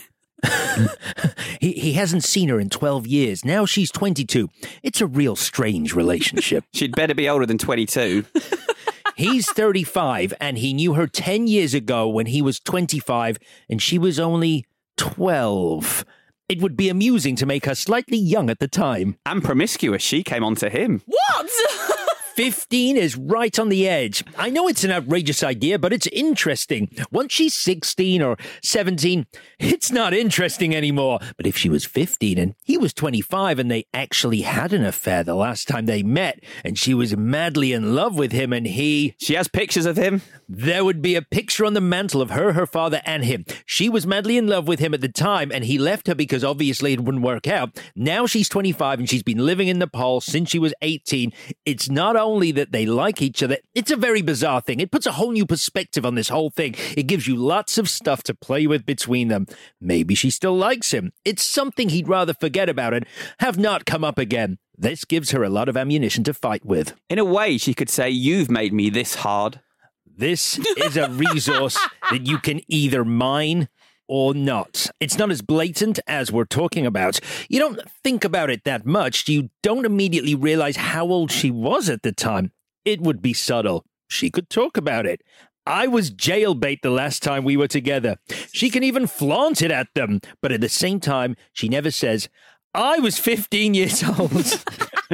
he he hasn't seen her in twelve years. Now she's twenty-two. It's a real strange relationship. She'd better be older than twenty-two. He's thirty-five, and he knew her ten years ago when he was twenty-five, and she was only twelve. It would be amusing to make her slightly young at the time. And promiscuous. She came on to him. What? fifteen is right on the edge. I know it's an outrageous idea, but it's interesting. Once she's sixteen or seventeen, it's not interesting anymore. But if she was fifteen and he was twenty-five and they actually had an affair the last time they met and she was madly in love with him and he... She has pictures of him. There would be a picture on the mantle of her, her father, and him. She was madly in love with him at the time, and he left her because obviously it wouldn't work out. Now she's twenty-five, and she's been living in Nepal since she was eighteen. It's not only that they like each other, it's a very bizarre thing. It puts a whole new perspective on this whole thing. It gives you lots of stuff to play with between them. Maybe she still likes him. It's something he'd rather forget about and have not come up again. This gives her a lot of ammunition to fight with. In a way, she could say, "You've made me this hard." This is a resource that you can either mine or not. It's not as blatant as we're talking about. You don't think about it that much. You don't immediately realize how old she was at the time. It would be subtle. She could talk about it. I was jailbait the last time we were together. She can even flaunt it at them. But at the same time, she never says, I was fifteen years old.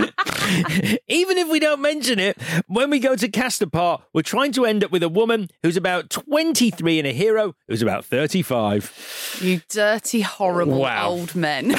Even if we don't mention it, when we go to cast a part, we're trying to end up with a woman who's about twenty-three and a hero who's about thirty-five. You dirty, horrible Wow. old men.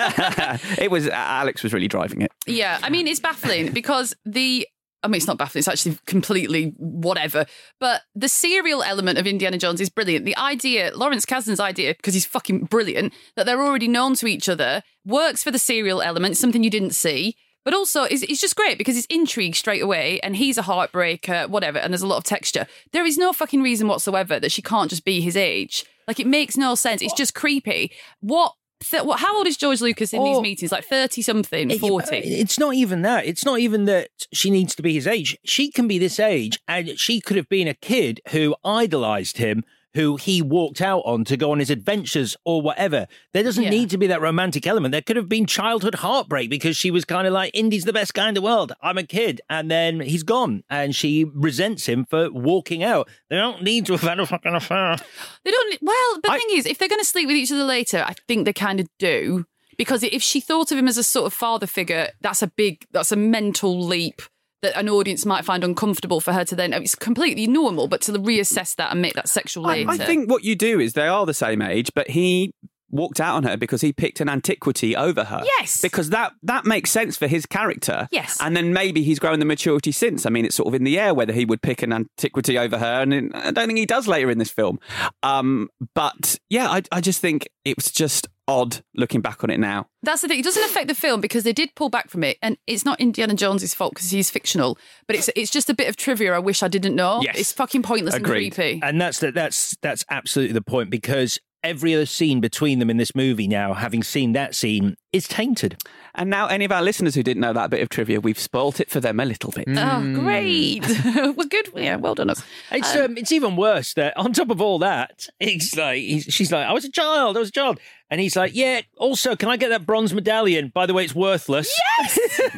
It was, Alex was really driving it. Yeah, I mean, it's baffling because the... I mean, it's not baffling. It's actually completely whatever. But the serial element of Indiana Jones is brilliant. The idea, Lawrence Kasdan's idea, because he's fucking brilliant, that they're already known to each other, works for the serial element, something you didn't see. But also, it's, it's just great because it's intrigue straight away, and he's a heartbreaker, whatever, and there's a lot of texture. There is no fucking reason whatsoever that she can't just be his age. Like, it makes no sense. It's just creepy. What... Th- what, how old is George Lucas in Oh, these meetings? Like thirty-something, forty? It's not even that. It's not even that she needs to be his age. She can be this age, and she could have been a kid who idolised him, who he walked out on to go on his adventures or whatever. There doesn't Yeah. need to be that romantic element. There could have been childhood heartbreak because she was kind of like, Indy's the best guy in the world. I'm a kid. And then he's gone. And she resents him for walking out. They don't need to have had a fucking affair. They don't. Well, the I- thing is, if they're going to sleep with each other later, I think they kind of do. Because if she thought of him as a sort of father figure, that's a big, that's a mental leap that an audience might find uncomfortable for her to then. It's completely normal, but to reassess that and make that sexual I, later. I think what you do is they are the same age, but he walked out on her because he picked an antiquity over her. Yes. Because that, that makes sense for his character. Yes. And then maybe he's grown the maturity since. I mean, it's sort of in the air whether he would pick an antiquity over her, and it- I don't think he does later in this film. Um, but yeah, I, I just think it was just odd looking back on it now. That's the thing. It doesn't affect the film because they did pull back from it, and it's not Indiana Jones's fault because he's fictional. But it's it's just a bit of trivia I wish I didn't know. Yes. It's fucking pointless Agreed. and creepy. And that's the, that's that's absolutely the point, because every other scene between them in this movie now, having seen that scene, is tainted. And now any of our listeners who didn't know that bit of trivia, we've spoilt it for them a little bit. Oh, great. We're good. Yeah, well done us. It's um, it's even worse that on top of all that, it's like he's, she's like, I was a child, I was a child, and he's like, yeah. Also, can I get that bronze medallion? By the way, it's worthless. Yes,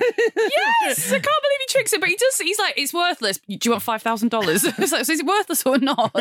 yes. I can't believe he tricks her, but he does. He's like, it's worthless. Do you want five thousand dollars? It's like, so is it worthless or not?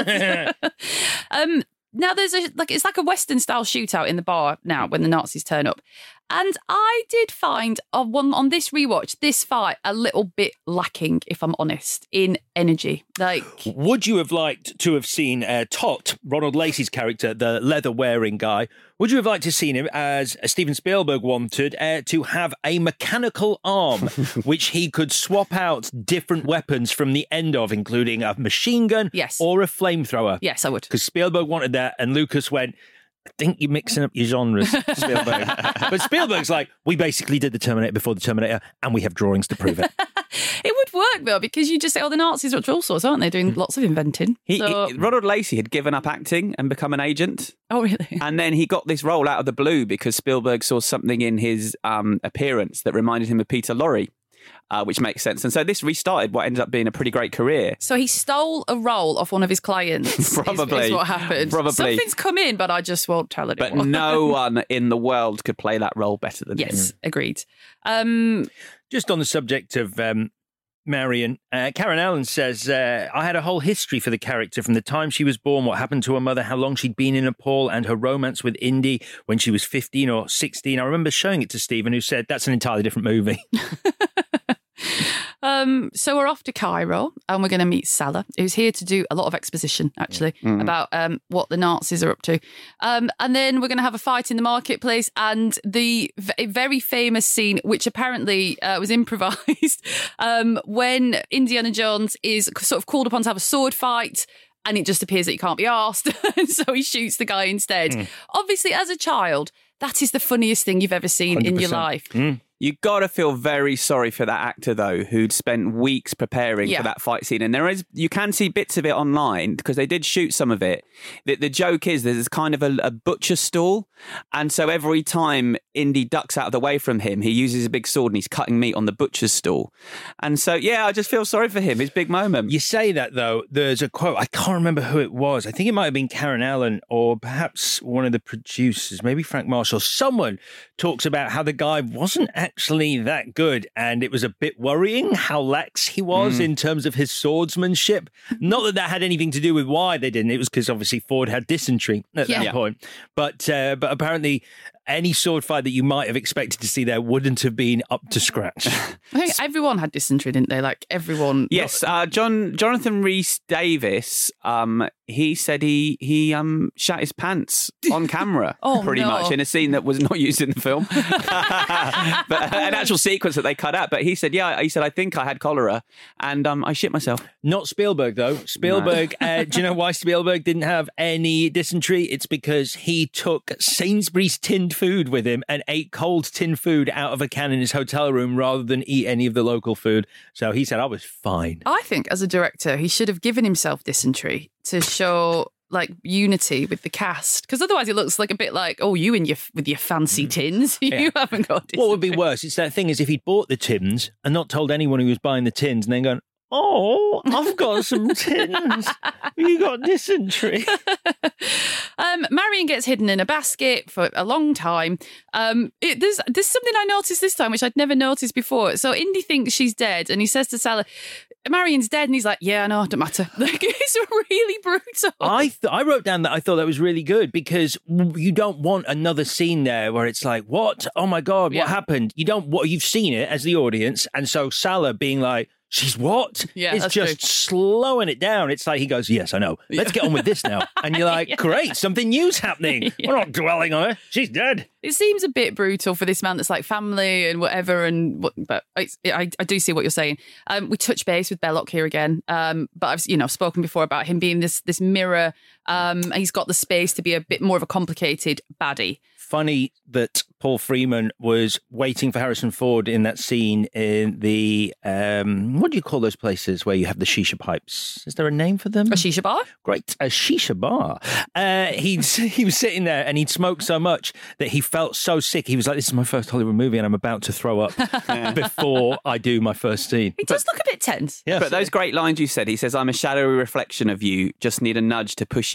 um. Now there's a like it's like a Western style shootout in the bar now when the Nazis turn up, And I did find on one on this rewatch, this fight a little bit lacking, if I'm honest, in energy. Like, would you have liked to have seen uh, Tot, Ronald Lacey's character, the leather-wearing guy? Would you have liked to have seen him, as Steven Spielberg wanted, uh, to have a mechanical arm which he could swap out different weapons from the end of, including a machine gun yes. or a flamethrower? Yes, I would. Because Spielberg wanted that, and Lucas went, I think you're mixing up your genres, Spielberg. But Spielberg's like, we basically did the Terminator before the Terminator, and we have drawings to prove it. It would work, though, because you just say, oh, the Nazis are up to all sorts, aren't they? Doing lots of inventing. He, so... he, Ronald Lacey had given up acting and become an agent. Oh, really? And then he got this role out of the blue because Spielberg saw something in his um, appearance that reminded him of Peter Lorre. Uh, which makes sense. And so this restarted what ended up being a pretty great career. So he stole a role off one of his clients. Probably. Is, is what happened. Probably. Something's come in, but I just won't tell it. But no one in the world could play that role better than yes, him. Yes, agreed. Um, Just on the subject of um, Marion, uh, Karen Allen says, uh, I had a whole history for the character from the time she was born, what happened to her mother, how long she'd been in Nepal, and her romance with Indy when she was fifteen or sixteen. I remember showing it to Stephen, who said, that's an entirely different movie. Um, so we're off to Cairo and we're going to meet Salah, who's here to do a lot of exposition, actually, mm. about um, what the Nazis are up to. Um, and then we're going to have a fight in the marketplace and the v- very famous scene, which apparently uh, was improvised, um, when Indiana Jones is sort of called upon to have a sword fight. And it just appears that he can't be arsed. And so he shoots the guy instead. Mm. Obviously, as a child, that is the funniest thing you've ever seen one hundred percent in your life. Mm. You got to feel very sorry for that actor, though, who'd spent weeks preparing yeah. for that fight scene. And there is, you can see bits of it online because they did shoot some of it. The, the joke is there's kind of a, a butcher stall. And so every time Indy ducks out of the way from him, he uses a big sword and he's cutting meat on the butcher's stall. And so, yeah, I just feel sorry for him. His big moment. You say that, though, there's a quote. I can't remember who it was. I think it might have been Karen Allen or perhaps one of the producers, maybe Frank Marshall. Someone talks about how the guy wasn't actually that good and it was a bit worrying how lax he was mm. in terms of his swordsmanship. Not that that had anything to do with why they didn't. It was because obviously Ford had dysentery at yeah. that yeah. point. But, uh, but apparently any sword fight that you might have expected to see there wouldn't have been up to scratch. I think everyone had dysentery, didn't they? Like everyone. Yes, uh, John Jonathan Rhys-Davies. Um, he said he he um shat his pants on camera, oh, pretty no. much in a scene that was not used in the film, but an actual sequence that they cut out. But he said, yeah, he said I think I had cholera and um I shit myself. Not Spielberg though. Spielberg. No. uh, do you know why Spielberg didn't have any dysentery? It's because he took Sainsbury's tinned food with him and ate cold tin food out of a can in his hotel room rather than eat any of the local food. So he said, I was fine. I think as a director, he should have given himself dysentery to show like unity with the cast, because otherwise it looks like a bit like, oh, you and your with your fancy tins, you yeah. haven't got dysentery. What would be worse? It's that thing is if he'd bought the tins and not told anyone who was buying the tins and then gone, oh, I've got some tins. You got dysentery. um, Marion gets hidden in a basket for a long time. Um, it, there's, there's something I noticed this time, which I'd never noticed before. So Indy thinks she's dead, and he says to Salah, Marion's dead, and he's like, yeah, I know, it don't matter. Like, it's really brutal. I th- I wrote down that I thought that was really good because you don't want another scene there where it's like, what? Oh my God, Yeah. what happened? You don't, what, you've seen it as the audience, and so Salah being like, she's what? Yeah, it's that's just true. slowing it down. It's like he goes, yes, I know. Let's get on with this now. And you're like, Yeah. great, something new's happening. Yeah. We're not dwelling on her. She's dead. It seems a bit brutal for this man that's like family and whatever, and what, but it's, I, I do see what you're saying. Um, we touch base with Belloc here again, um, but I've you know spoken before about him being this this mirror. Um, he's got the space to be a bit more of a complicated baddie. Funny that Paul Freeman was waiting for Harrison Ford in that scene in the, um, what do you call those places where you have the shisha pipes? Is there a name for them? A shisha bar? Great, a shisha bar. Uh, he'd, he was sitting there and he'd smoked so much that he felt so sick. He was like, this is my first Hollywood movie and I'm about to throw up before I do my first scene. He does look a bit tense. Yes. But those great lines you said, he says, I'm a shadowy reflection of you, just need a nudge to push you out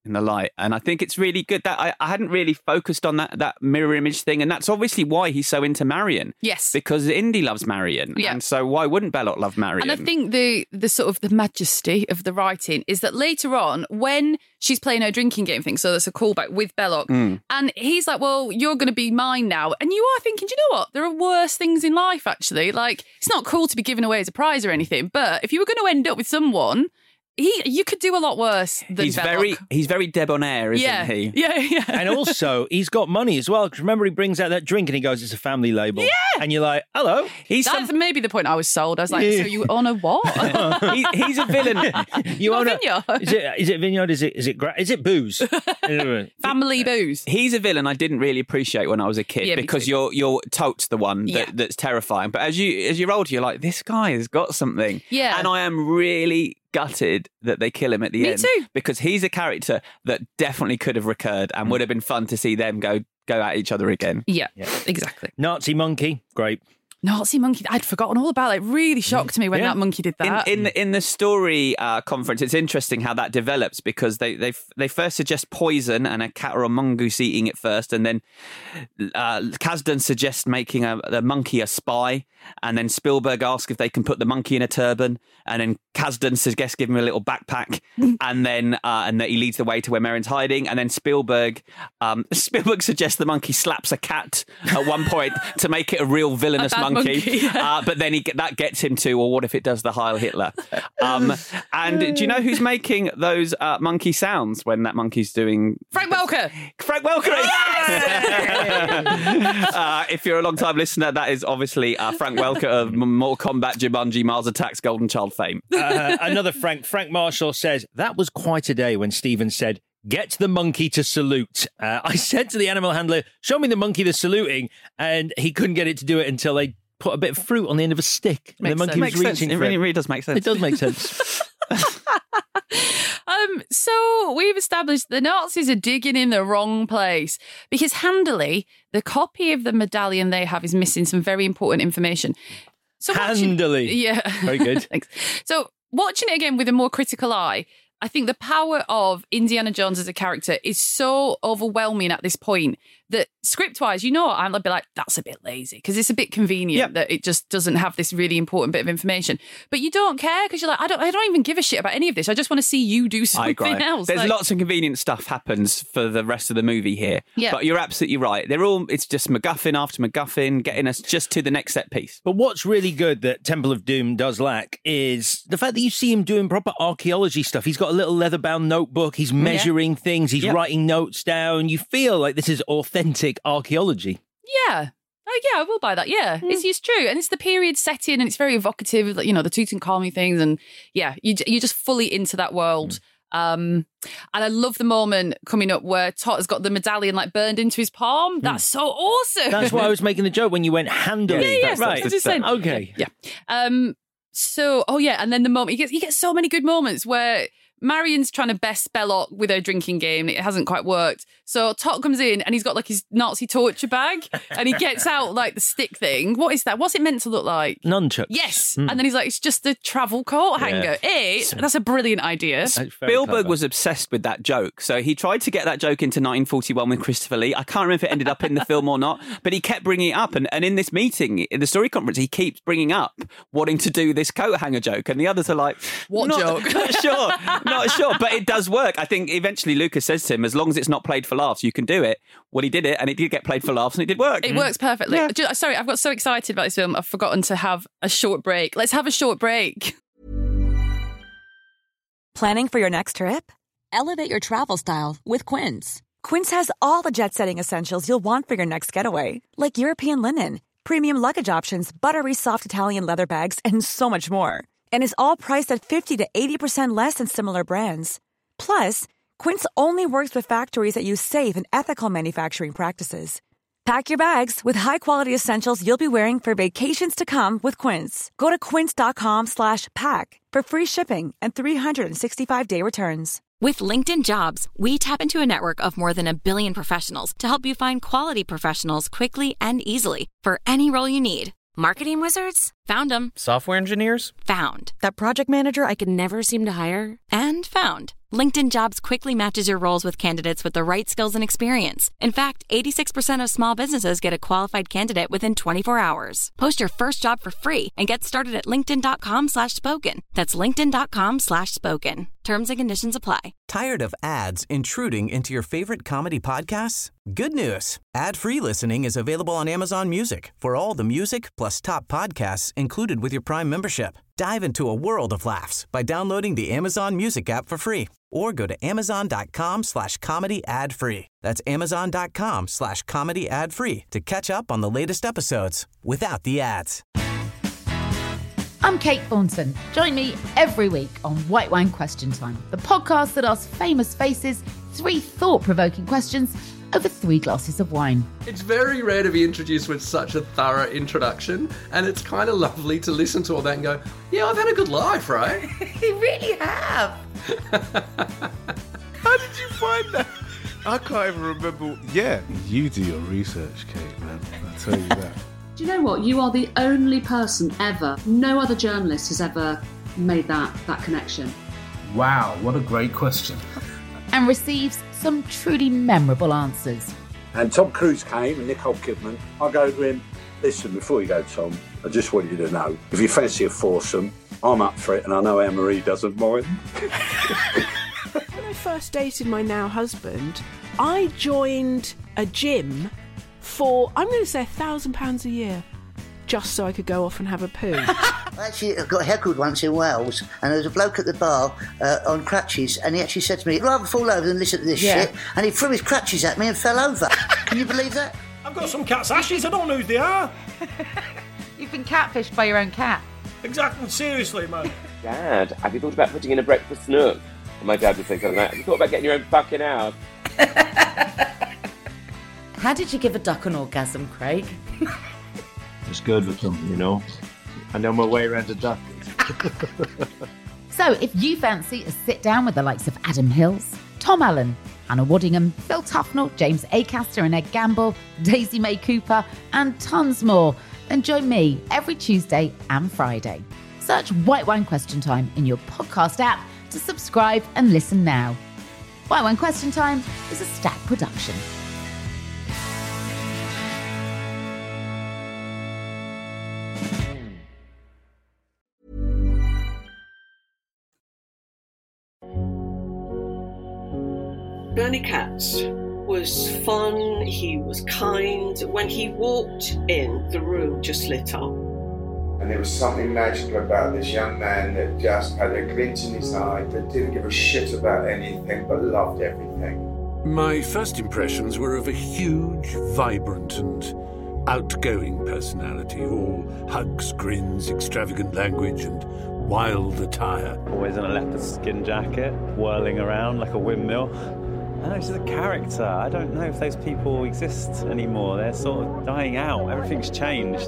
in the light. And I think it's really good that I, I hadn't really focused on that that mirror image thing. And that's obviously why he's so into Marion. Yes. Because Indy loves Marion. Yeah. And so why wouldn't Belloc love Marion? And I think the the sort of the majesty of the writing is that later on, when she's playing her drinking game thing, so that's a callback with Belloc, Mm. and he's like, well, you're going to be mine now. And you are thinking, do you know what? There are worse things in life, actually. Like, it's not cool to be given away as a prize or anything, but if you were going to end up with someone... He, you could do a lot worse than he's Belloc. very, he's very debonair, isn't yeah. he? Yeah, yeah. And also, he's got money as well. Because remember, he brings out that drink and he goes, it's a family label. Yeah. And you're like, hello. He's That's some, maybe the point I was sold. I was like, so you own a what? he, he's a villain. You own a a vineyard. Is it, is it vineyard? Is it, is it, gra- is it booze? Family booze. He's a villain I didn't really appreciate when I was a kid Yeah, me because too. you're you're totes the one that, Yeah. that's terrifying. But as you as you're older, you're like, this guy has got something. Yeah. And I am really gutted that they kill him at the Me end. too. Because he's a character that definitely could have recurred and would have been fun to see them go go at each other again. Yeah, exactly. Nazi monkey, great. Nazi monkey. I'd forgotten all about it. It really shocked me when Yeah. that monkey did that. In, in the in the story uh, conference, it's interesting how that develops because they they they first suggest poison and a cat or a mongoose eating it first, and then uh, Kasdan suggests making a, the monkey a spy, and then Spielberg asks if they can put the monkey in a turban, and then Kasdan suggests give him a little backpack, and then uh, and that he leads the way to where Marion's hiding, and then Spielberg um, Spielberg suggests the monkey slaps a cat at one point to make it a real villainous A bad monkey, monkey, yeah. uh, but then he that gets him to, or what if it does the Heil Hitler? Um, and do you know who's making those uh, monkey sounds when that monkey's doing? Frank Welker. Frank Welker. uh, if you're a long time listener, that is obviously uh, Frank Welker of Mortal Kombat, Jumanji, Mars Attacks, Golden Child fame. Uh, another Frank, Frank Marshall says, that was quite a day when Stephen said, get the monkey to salute. Uh, I said to the animal handler, show me the monkey that's saluting. And he couldn't get it to do it until they put a bit of fruit on the end of a stick. And Makes the monkey sense. was Makes sense. reaching It for really, it. really does make sense. It does make sense. Um, so we've established the Nazis are digging in the wrong place because handily, the copy of the medallion they have is missing some very important information. So watching- Handily. Yeah. Very good. Thanks. So watching it again with a more critical eye, I think the power of Indiana Jones as a character is so overwhelming at this point that script-wise, you know, I'll be like, that's a bit lazy because it's a bit convenient Yep. that it just doesn't have this really important bit of information. But you don't care because you're like, I don't, I don't even give a shit about any of this. I just want to see you do I something agree. else. There's Like- lots of convenient stuff happens for the rest of the movie here. Yeah. But you're absolutely right. They're all, it's just MacGuffin after MacGuffin, getting us just to the next set piece. But what's really good that Temple of Doom does lack is the fact that you see him doing proper archaeology stuff. He's got a little leather-bound notebook. He's measuring things. He's Yep. writing notes down. You feel like this is authentic archaeology. Yeah. Oh, yeah, I will buy that. Yeah, it's, it's true. And it's the period setting and it's very evocative, like, you know, the Tutankhamun things. And yeah, you, you're just fully into that world. Um, and I love the moment coming up where Todd has got the medallion like burned into his palm. That's so awesome. That's why I was making the joke when you went handily. Yeah, yeah, That's- right. I was just saying. Okay. Yeah. Um. So, oh yeah, and then the moment he gets, he gets so many good moments where Marion's trying to best Belloc with her drinking game. It hasn't quite worked. So Tot comes in and he's got like his Nazi torture bag and he gets out like the stick thing. What is that? What's it meant to look like? Nunchucks. Yes. And then he's like, it's just a travel coat hanger. Eh, that's a brilliant idea. That's very Spielberg clever. was obsessed with that joke. So he tried to get that joke into nineteen forty-one with Christopher Lee. I can't remember if it ended up in the film or not, but he kept bringing it up. And, and in this meeting, in the story conference, he keeps bringing up wanting to do this coat hanger joke. And the others are like, What not, joke? Not sure. Not sure. But it does work. I think eventually Lucas says to him, as long as it's not played for laughs, you can do it. Well, he did it and it did get played for laughs and it did work. It works perfectly. Yeah. Ju- Sorry, I've got so excited about this film, I've forgotten to have a short break. Let's have a short break. Planning for your next trip? Elevate your travel style with Quince. Quince has all the jet-setting essentials you'll want for your next getaway, like European linen, premium luggage options, buttery soft Italian leather bags, and so much more. And is all priced at fifty to eighty percent less than similar brands. Plus, Quince only works with factories that use safe and ethical manufacturing practices. Pack your bags with high-quality essentials you'll be wearing for vacations to come with Quince. Go to quince.com slash pack for free shipping and three sixty-five day returns. With LinkedIn Jobs, we tap into a network of more than a billion professionals to help you find quality professionals quickly and easily for any role you need. Marketing wizards? Found them. Software engineers? Found. That project manager I could never seem to hire? And found. LinkedIn Jobs quickly matches your roles with candidates with the right skills and experience. In fact, eighty-six percent of small businesses get a qualified candidate within twenty-four hours. Post your first job for free and get started at linkedin.com slash spoken. That's linkedin.com slash spoken. Terms and conditions apply. Tired of ads intruding into your favorite comedy podcasts? Good news. Ad-free listening is available on Amazon Music for all the music plus top podcasts included with your Prime membership. Dive into a world of laughs by downloading the Amazon Music app for free or go to amazon.com slash comedy ad free. That's amazon.com slash comedy ad free to catch up on the latest episodes without the ads. I'm Kate Thornton. Join me every week on White Wine Question Time, the podcast that asks famous faces three thought-provoking questions over three glasses of wine. It's very rare to be introduced with such a thorough introduction, and it's kind of lovely to listen to all that and go, yeah, I've had a good life, right? You really have. How did you find that? I can't even remember. Yeah, you do your research, Kate, man. I'll tell you that. Do you know what? You are the only person ever, no other journalist has ever made that, that connection. Wow, what a great question. And receives some truly memorable answers. And Tom Cruise came and Nicole Kidman. I go to him, listen, before you go, Tom, I just want you to know, if you fancy a foursome, I'm up for it and I know Anne-Marie doesn't mind. When I first dated my now husband, I joined a gym for, I'm going to say, a thousand pounds a year, just so I could go off and have a poo. Actually, I got heckled once in Wales, and there was a bloke at the bar uh, on crutches, and he actually said to me, I'd rather fall over than listen to this Yeah. shit, and he threw his crutches at me and fell over. Can you believe that? I've got some cat's ashes, I don't know who they are. You've been catfished by your own cat. Exactly, seriously, man. Dad, have you thought about putting in a breakfast nook? And my dad would say something like, have you thought about getting your own fucking house? How did you give a duck an orgasm, Craig? It's good with them, you know. I know my way around a duck. So if you fancy a sit down with the likes of Adam Hills, Tom Allen, Hannah Waddingham, Phil Tufnell, James Acaster and Ed Gamble, Daisy May Cooper, and tons more, then join me every Tuesday and Friday. Search White Wine Question Time in your podcast app to subscribe and listen now. White Wine Question Time is a Stack production. Bernie Katz was fun, he was kind. When he walked in, the room just lit up. And there was something magical about this young man that just had a glint in his eye, that didn't give a shit about anything but loved everything. My first impressions were of a huge, vibrant and outgoing personality, all hugs, grins, extravagant language and wild attire. Always in a leopard skin jacket, whirling around like a windmill. I know, she's a character. I don't know if those people exist anymore. They're sort of dying out. Everything's changed.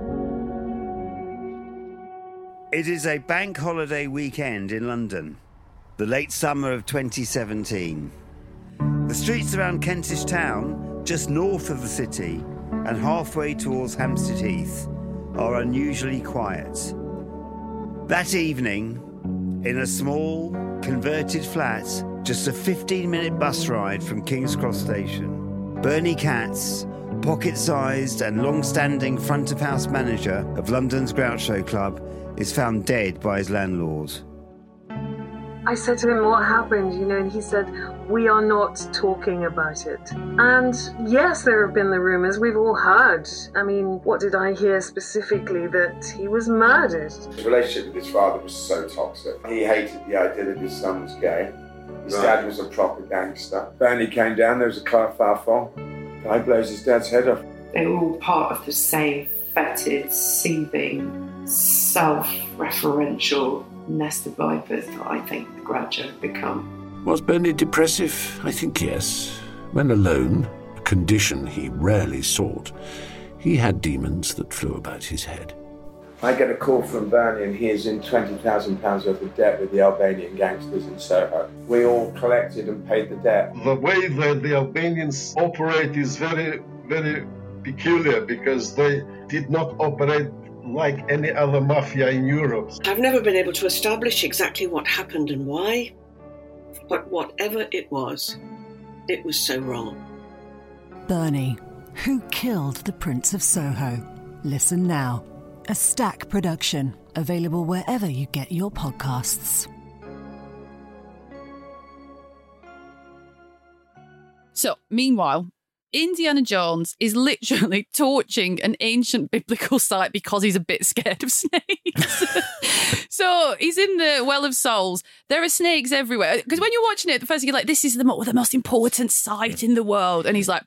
It is a bank holiday weekend in London, the late summer of twenty seventeen. The streets around Kentish Town, just north of the city and halfway towards Hampstead Heath, are unusually quiet. That evening, in a small, converted flat, just a fifteen-minute bus ride from King's Cross Station, Bernie Katz, pocket-sized and long-standing front-of-house manager of London's Groucho Club, is found dead by his landlord. I said to him, what happened, you know, and he said, we are not talking about it. And yes, there have been the rumours, we've all heard. I mean, what did I hear specifically? That he was murdered. His relationship with his father was so toxic. He hated the idea that his son was gay. His Right. dad was a proper gangster. Bernie came down, there was a kerfuffle. Guy blows his dad's head off. They were all part of the same fetid, seething, self-referential nest of vipers that I think the Groucho had become. Was Bernie depressive? I think yes. When alone, a condition he rarely sought, he had demons that flew about his head. I get a call from Bernie and he is in twenty thousand pounds worth of debt with the Albanian gangsters in Soho. We all collected and paid the debt. The way that the Albanians operate is very, very peculiar because they did not operate like any other mafia in Europe. I've never been able to establish exactly what happened and why. But whatever it was, it was so wrong. Bernie, who killed the Prince of Soho? Listen now. A Stack production, available wherever you get your podcasts. So, meanwhile, Indiana Jones is literally torching an ancient biblical site because he's a bit scared of snakes. So he's in the Well of Souls. There are snakes everywhere. Because when you're watching it, the first thing you're like, this is the, mo- the most important site in the world. And he's like,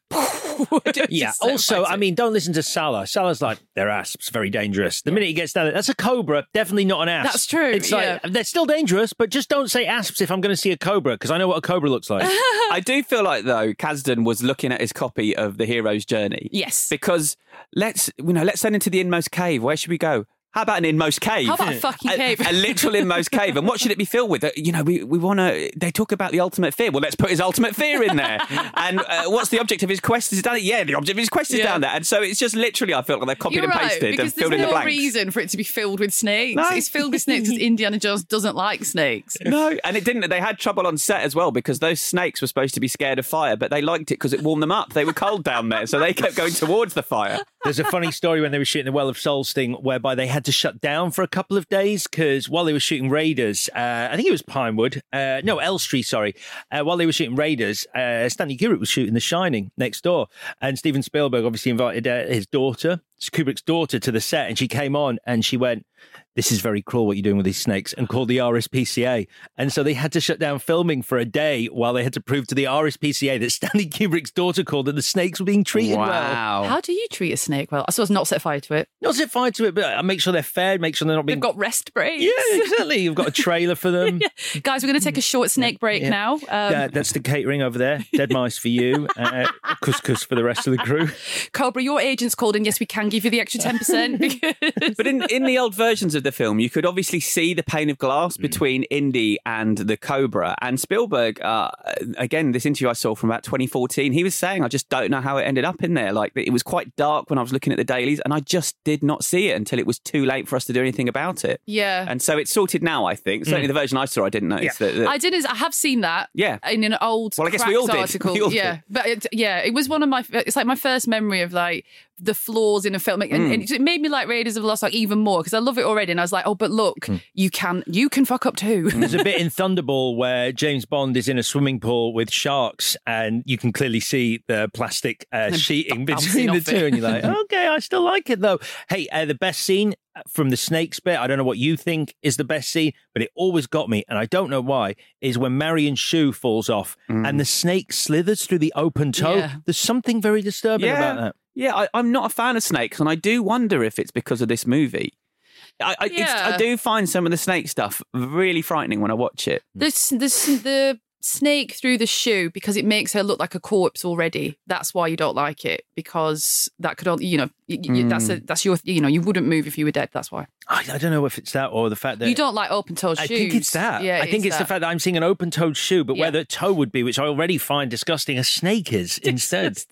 yeah. so Also, I mean, don't listen to Salah. Salah's like, they're asps, very dangerous. The minute he gets down there, that's a cobra, definitely not an asp. That's true, It's yeah. like, they're still dangerous, but just don't say asps if I'm going to see a cobra, because I know what a cobra looks like. I do feel like, though, Kasdan was looking at his copy of The Hero's Journey. Yes. Because let's, you know, let's send him to the inmost cave. Where should we go? How about an inmost cave? How about a fucking cave? A, a literal inmost cave. And what should it be filled with? Uh, you know, we, we want to... They talk about the ultimate fear. Well, let's put his ultimate fear in there. And uh, what's the object of his quest? Is it down there? Yeah, the object of his quest is Yeah. down there. And so it's just literally, I feel like they've copied You're and right, pasted because and filled in there's the no blanks. reason for it to be filled with snakes. No. It's filled with snakes because Indiana Jones doesn't like snakes. No, and it didn't. They had trouble on set as well because those snakes were supposed to be scared of fire, but they liked it because it warmed them up. They were cold down there, so they kept going towards the fire. There's a funny story when they were shooting the Well of Souls thing whereby they had to shut down for a couple of days because while they were shooting Raiders, uh, I think it was Pinewood, uh, no, Elstree, sorry. Uh, while they were shooting Raiders, uh, Stanley Kubrick was shooting The Shining next door. And Steven Spielberg obviously invited uh, his daughter, Kubrick's daughter, to the set, and she came on and she went, "This is very cruel what you're doing with these snakes," and called the R S P C A. And so they had to shut down filming for a day while they had to prove to the R S P C A that Stanley Kubrick's daughter called that the snakes were being treated well. How do you treat a snake well? I suppose not set fire to it. Not set fire to it, but I make sure they're fed, make sure they're not being... They've got rest breaks. Yeah, exactly. You've got a trailer for them. Yeah. Guys, we're going to take a short snake break Yeah. now. Um, Uh, that's the catering over there. Dead mice for you. Uh, couscous for the rest of the crew. Cobra, your agent's called in. Yes, we can give you the extra ten percent. Because... But in, in the old versions of the film, you could obviously see the pane of glass Mm. between Indy and the Cobra. And Spielberg, uh, again, this interview I saw from about twenty fourteen, he was saying, I just don't know how it ended up in there. Like, it was quite dark when I was looking at the dailies, and I just did not see it until it was too late for us to do anything about it. Yeah. And so it's sorted now, I think. Certainly Mm. the version I saw, I didn't notice that. that I did. I have seen that. Yeah. In an old Well, I guess we all Cracks did. article. We all yeah, did. but it, yeah, it was one of my. It's like my first memory of like the flaws in a film, and, Mm. and it made me like Raiders of the Lost Ark even more because I love it already. And I was like, oh, but look, you can you can fuck up too. There's a bit in Thunderball where James Bond is in a swimming pool with sharks and you can clearly see the plastic uh, sheeting between the off two it. and you're like, okay, I still like it though. Hey, uh, the best scene from the snakes bit, I don't know what you think is the best scene, but it always got me, and I don't know why, is when Marion's shoe falls off and the snake slithers through the open toe. Yeah. There's something very disturbing about that. Yeah, I, I'm not a fan of snakes, and I do wonder if it's because of this movie. I, I, it's, Yeah. I do find some of the snake stuff really frightening when I watch it. the the the snake through the shoe because it makes her look like a corpse already. That's why you don't like it, because that could only, you know, y- y- Mm. that's a, that's your, you know, you wouldn't move if you were dead. That's why I, I don't know if it's that or the fact that you don't like open-toed I shoes. think it's that. Yeah, I think is it's the that. fact that I'm seeing an open-toed shoe, but where the toe would be, which I already find disgusting, a snake is instead.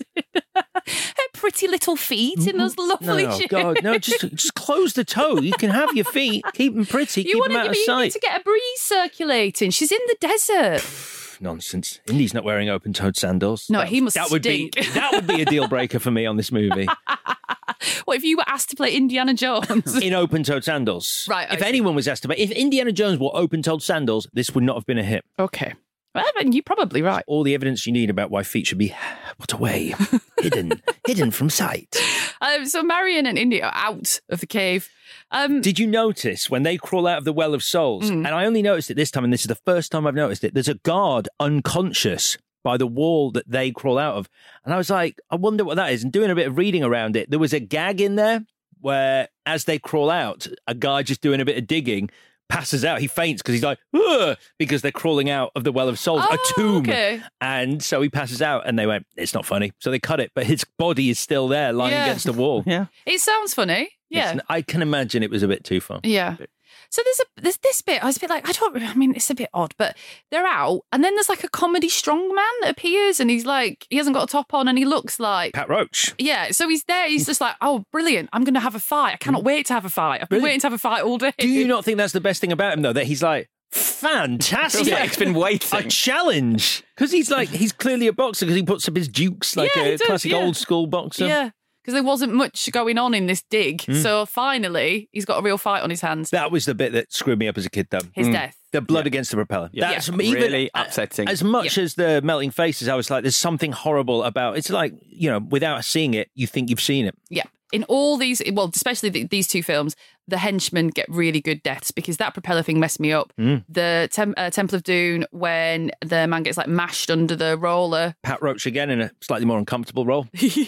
Her pretty little feet in those lovely No, shoes. God, no! Just, just close the toe. You can have your feet, keep them pretty, You keep want them out to, of you sight. need to get a breeze circulating. She's in the desert. Nonsense. Indy's not wearing open-toed sandals. No, That- he must that would stink. be that would be a deal breaker for me on this movie. What if you were asked to play Indiana Jones? In open-toed sandals, Right, If okay. anyone was asked to, if Indiana Jones wore open-toed sandals, this would not have been a hit. Okay. Well, I mean, you're probably right. All the evidence you need about why feet should be put away, hidden, hidden from sight. Um, so Marion and Indy are out of the cave. Um, Did you notice when they crawl out of the Well of Souls? Mm. And I only noticed it this time, and this is the first time I've noticed it. There's a guard unconscious by the wall that they crawl out of. And I was like, I wonder what that is. And doing a bit of reading around it, there was a gag in there where, as they crawl out, a guy just doing a bit of digging passes out. He faints because he's like, ugh, because they're crawling out of the Well of Souls, Oh, a tomb. okay. And so he passes out, and they went, it's not funny. So they cut it, but his body is still there, lying Yeah. against the wall. Yeah. it sounds funny. Yeah. It's- I can imagine it was a bit too far. Yeah. So there's a there's this bit. I was a bit like, I don't. I mean, it's a bit odd, but they're out, and then there's like a comedy strongman that appears, and he's like, he hasn't got a top on, and he looks like Pat Roach. Yeah. So he's there. He's just like, oh, brilliant! I'm going to have a fight. I cannot wait to have a fight. I've been Really? waiting to have a fight all day. Do you not think that's the best thing about him, though? That he's like, Fantastic. Feels like it's been waiting. A challenge. Because he's like, he's clearly a boxer because he puts up his dukes like Yeah, a he does, classic yeah. old school boxer. Yeah, because there wasn't much going on in this dig. Mm. So finally, he's got a real fight on his hands. That was the bit that screwed me up as a kid, though. His death. The blood against the propeller. Yeah. That's Yeah. even, Really upsetting. As much as the melting faces, I was like, there's something horrible about it's like, you know, without seeing it, you think you've seen it. Yeah. In all these, well, especially the, these two films, the henchmen get really good deaths because that propeller thing messed me up. Mm. The Tem- uh, Temple of Doom, when the man gets like mashed under the roller. Pat Roach again in a slightly more uncomfortable role.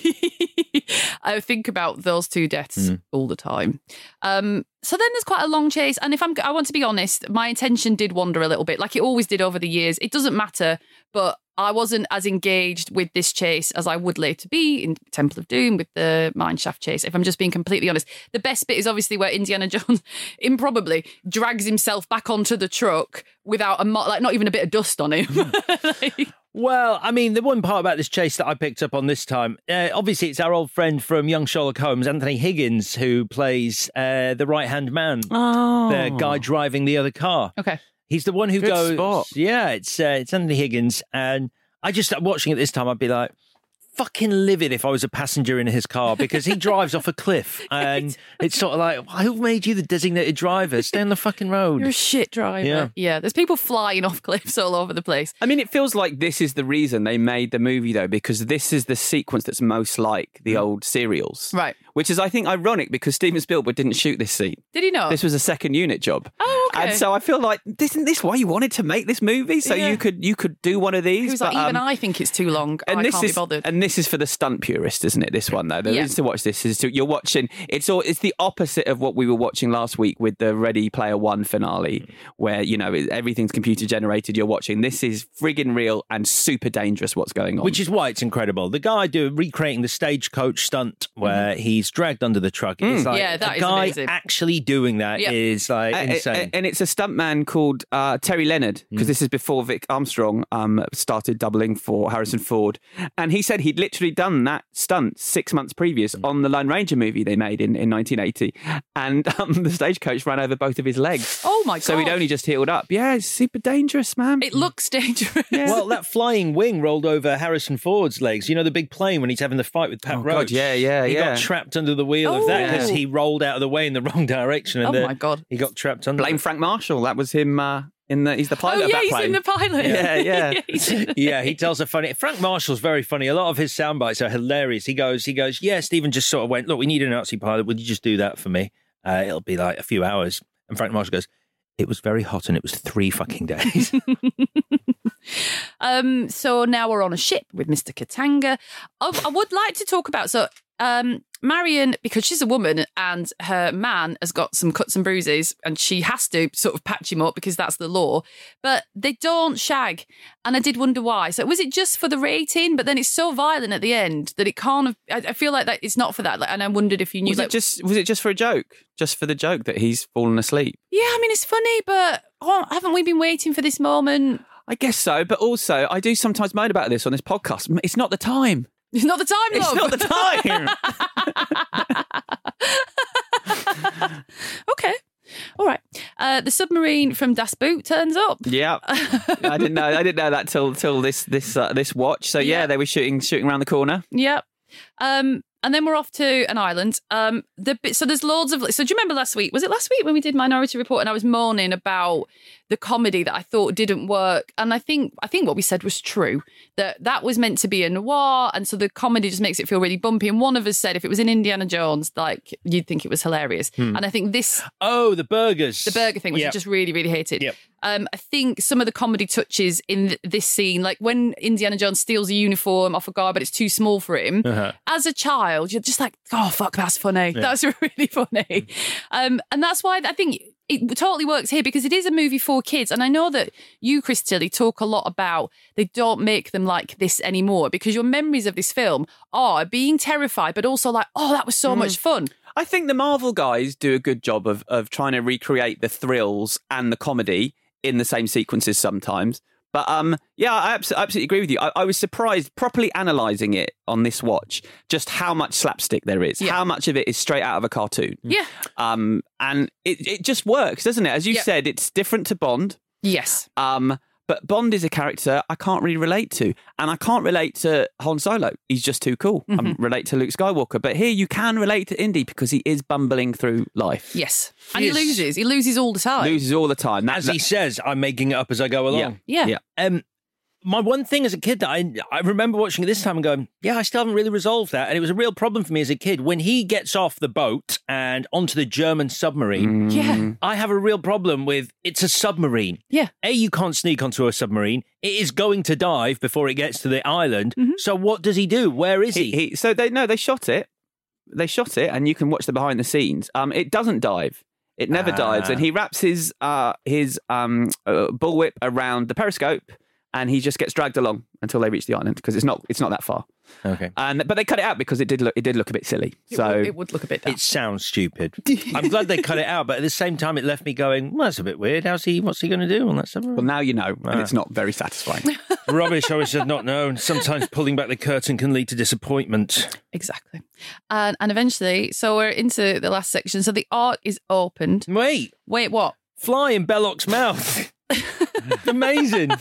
I think about those two deaths Mm. all the time. Um, so then there's quite a long chase. And if I'm, I want to be honest, my attention did wander a little bit, like it always did over the years. It doesn't matter, but I wasn't as engaged with this chase as I would later be in Temple of Doom with the mineshaft chase, if I'm just being completely honest. The best bit is obviously where Indiana Jones improbably drags himself back onto the truck without a, mo- like not even a bit of dust on him. Like, Well, I mean, the one part about this chase that I picked up on this time, uh, obviously it's our old friend from Young Sherlock Holmes, Anthony Higgins, who plays uh, the right-hand man, Oh. the guy driving the other car. Okay. He's the one who Good goes, spot. yeah, it's uh, it's Anthony Higgins, and I just watching it this time, I'd be like, fucking livid if I was a passenger in his car because he drives off a cliff, and it's sort of like, who made you the designated driver? Stay on the fucking road. You're a shit driver. Yeah. yeah, there's people flying off cliffs all over the place. I mean, it feels like this is the reason they made the movie, though, because this is the sequence that's most like the old serials. Right. Which is, I think, ironic because Steven Spielberg didn't shoot this scene. Did he not? This was a second unit job. Oh, okay. And so I feel like, isn't this why you wanted to make this movie? So Yeah. you could you could do one of these. He was but, like, even um, I think it's too long. Oh, I this can't is be bothered. and this is for the stunt purist, isn't it? This one though, the Yeah. reason to watch this is to, you're watching. It's all it's the opposite of what we were watching last week with the Ready Player One finale, where you know it- everything's computer generated. You're watching. This is friggin' real and super dangerous. What's going on? Which is why it's incredible. The guy do recreating the stagecoach stunt where he's dragged under the truck. It's Mm. like Yeah, that a is guy amazing. actually doing that is Yeah. like A- a- insane. a- and it's a stuntman called uh, Terry Leonard, because this is before Vic Armstrong um, started doubling for Harrison Ford. And he said he'd literally done that stunt six months previous on the Lone Ranger movie they made in, in nineteen eighty. And um, the stagecoach ran over both of his legs. Oh my god! So he'd only just healed up. Yeah, it's super dangerous, man. It looks dangerous. Well, that flying wing rolled over Harrison Ford's legs. You know, the big plane when he's having the fight with Pat Oh, Roach. God, yeah, yeah, He yeah. got trapped under the wheel of that Oh. because he rolled out of the way in the wrong direction. And Oh the- my God. He got trapped under Blame it. Frank Marshall. That was him uh, in the. He's the pilot Oh of yeah, that he's plane. in the pilot. Yeah, yeah. he's in- Yeah, he tells a funny. Frank Marshall's very funny. A lot of his sound bites are hilarious. He goes, he goes, yeah. Stephen just sort of went, look, we need a Nazi pilot. Would you just do that for me? Uh, it'll be like a few hours. And Frank Marshall goes, it was very hot and it was three fucking days. Um, so now we're on a ship with Mister Katanga. I, I would like to talk about so um, Marion, because she's a woman and her man has got some cuts and bruises, and she has to sort of patch him up because that's the law. But they don't shag, and I did wonder why. So was it just for the rating? But then it's so violent at the end that it can't have. I, I feel like that it's not for that. Like, and I wondered if you knew. Was like, it just was it just for a joke? Just for the joke that he's fallen asleep? yeah, I mean it's funny, but oh, haven't we been waiting for this moment? I guess so, but also I do sometimes moan about this on this podcast. It's not the time. It's not the time, It's love. not the time. Okay. All right. Uh, the submarine from Das Boot turns up. Yeah, I didn't know. I didn't know that till till this this uh, this watch. So yeah, Yeah. they were shooting shooting around the corner. Yep. Um, and then we're off to an island. Um, the bit- so there's loads of. So do you remember last week? Was it last week when we did Minority Report and I was moaning about the comedy that I thought didn't work? And I think I think what we said was true, that that was meant to be a noir, and so the comedy just makes it feel really bumpy. And one of us said if it was in Indiana Jones, like you'd think it was hilarious. Hmm. And I think this Oh, the burgers. the burger thing, which Yep. I just really, really hated. Yep. Um, I think some of the comedy touches in th- this scene, like when Indiana Jones steals a uniform off a guy, but it's too small for him. Uh-huh. As a child, you're just like, oh, fuck, that's funny. Yeah. That's really funny. Um, and that's why I think it totally works here, because it is a movie for kids. And I know that you, Chris Tilly, talk a lot about they don't make them like this anymore, because your memories of this film are being terrified, but also like, oh, that was so Mm. much fun. I think the Marvel guys do a good job of of trying to recreate the thrills and the comedy in the same sequences sometimes. But um, yeah, I abs- absolutely agree with you. I, I was surprised, properly analysing it on this watch, just how much slapstick there is, Yeah. how much of it is straight out of a cartoon. Yeah. Um, and it, it just works, doesn't it? As you Yeah. said, it's different to Bond. Yes. Um, but Bond is a character I can't really relate to. And I can't relate to Han Solo. He's just too cool. Mm-hmm. I relate to Luke Skywalker. But here you can relate to Indy because he is bumbling through life. Yes. And Yes. he loses. He loses all the time. Loses all the time. That, As that- he says, I'm making it up as I go along. Yeah. yeah. Um, my one thing as a kid that I I remember watching it this time and going, yeah, I still haven't really resolved that. And it was a real problem for me as a kid. When he gets off the boat and onto the German submarine, Yeah. I have a real problem with it's a submarine. Yeah. A, you can't sneak onto a submarine. It is going to dive before it gets to the island. Mm-hmm. So what does he do? Where is he? He, he, so they no, they shot it. They shot it, and you can watch the behind the scenes. Um, it doesn't dive. It never Ah. dives, and he wraps his uh his um uh, bullwhip around the periscope, and he just gets dragged along until they reach the island because it's not it's not that far. Okay. And but they cut it out because it did look it did look a bit silly. It So would, it would look a bit daft. It sounds stupid. I'm glad they cut it out, but at the same time, it left me going, well, that's a bit weird. How's he? What's he going to do on that submarine? well, now you know, and Ah. it's not very satisfying. Rubbish. I wish I'd not known. Sometimes pulling back the curtain can lead to disappointment. Exactly. And and eventually, so we're into the last section. So the Ark is opened. Wait, Wait, what? fly in Belloc's mouth. Amazing.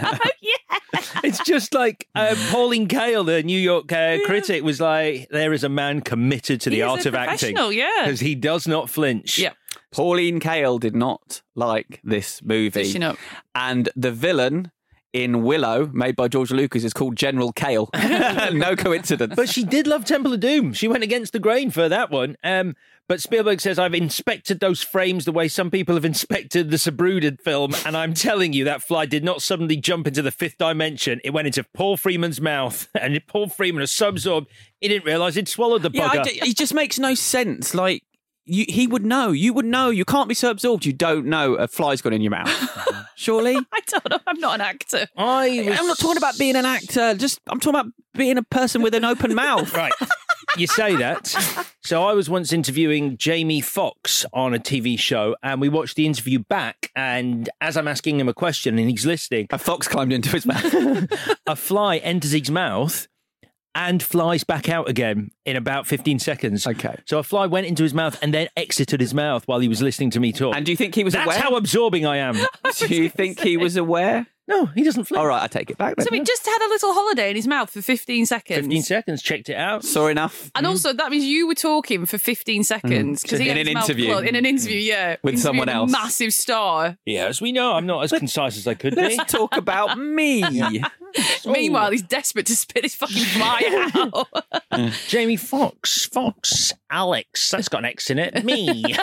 It's just like uh, Pauline Kael, the New York uh, critic, was like, there is a man committed to the He is art a of acting. professional, yeah. Because he does not flinch. Yeah. Pauline Kael did not like this movie, Fishing up. and the villain in Willow, made by George Lucas, is called General Kale. No coincidence. But she did love Temple of Doom. She went against the grain for that one. Um, but Spielberg says, I've inspected those frames the way some people have inspected the Zabrudid film, and I'm telling you, that fly did not suddenly jump into the fifth dimension. It went into Paul Freeman's mouth, and Paul Freeman was so absorbed, he didn't realise he'd swallowed the Yeah, bugger. I d- it just makes no sense. Like, you, he would know. You would know. You can't be so absorbed you don't know a fly's gone in your mouth. Surely? I don't know. I'm not an actor. I was... I'm not talking about being an actor. Just I'm talking about being a person with an open mouth. Right. You say that. So I was once interviewing Jamie Foxx on a T V show, and we watched the interview back, and as I'm asking him a question and he's listening, a fox climbed into his mouth. A fly enters his mouth and flies back out again in about fifteen seconds. Okay. So a fly went into his mouth and then exited his mouth while he was listening to me talk. And do you think he was That's aware? how absorbing I am. Do you think he was aware? No, he doesn't flinch. All right, I take it back then. So he just had a little holiday in his mouth for fifteen seconds. fifteen seconds, checked it out. Saw enough. And also, that means you were talking for fifteen seconds. because he In had an his mouth interview. closed. In an interview, yeah. With someone Interviewing else. a massive star. Yes, we know I'm not as concise as I could be. Let's talk about me. Meanwhile, he's desperate to spit his fucking fly out. Jamie Foxx, Fox, Alex, that's got an X in it. Me.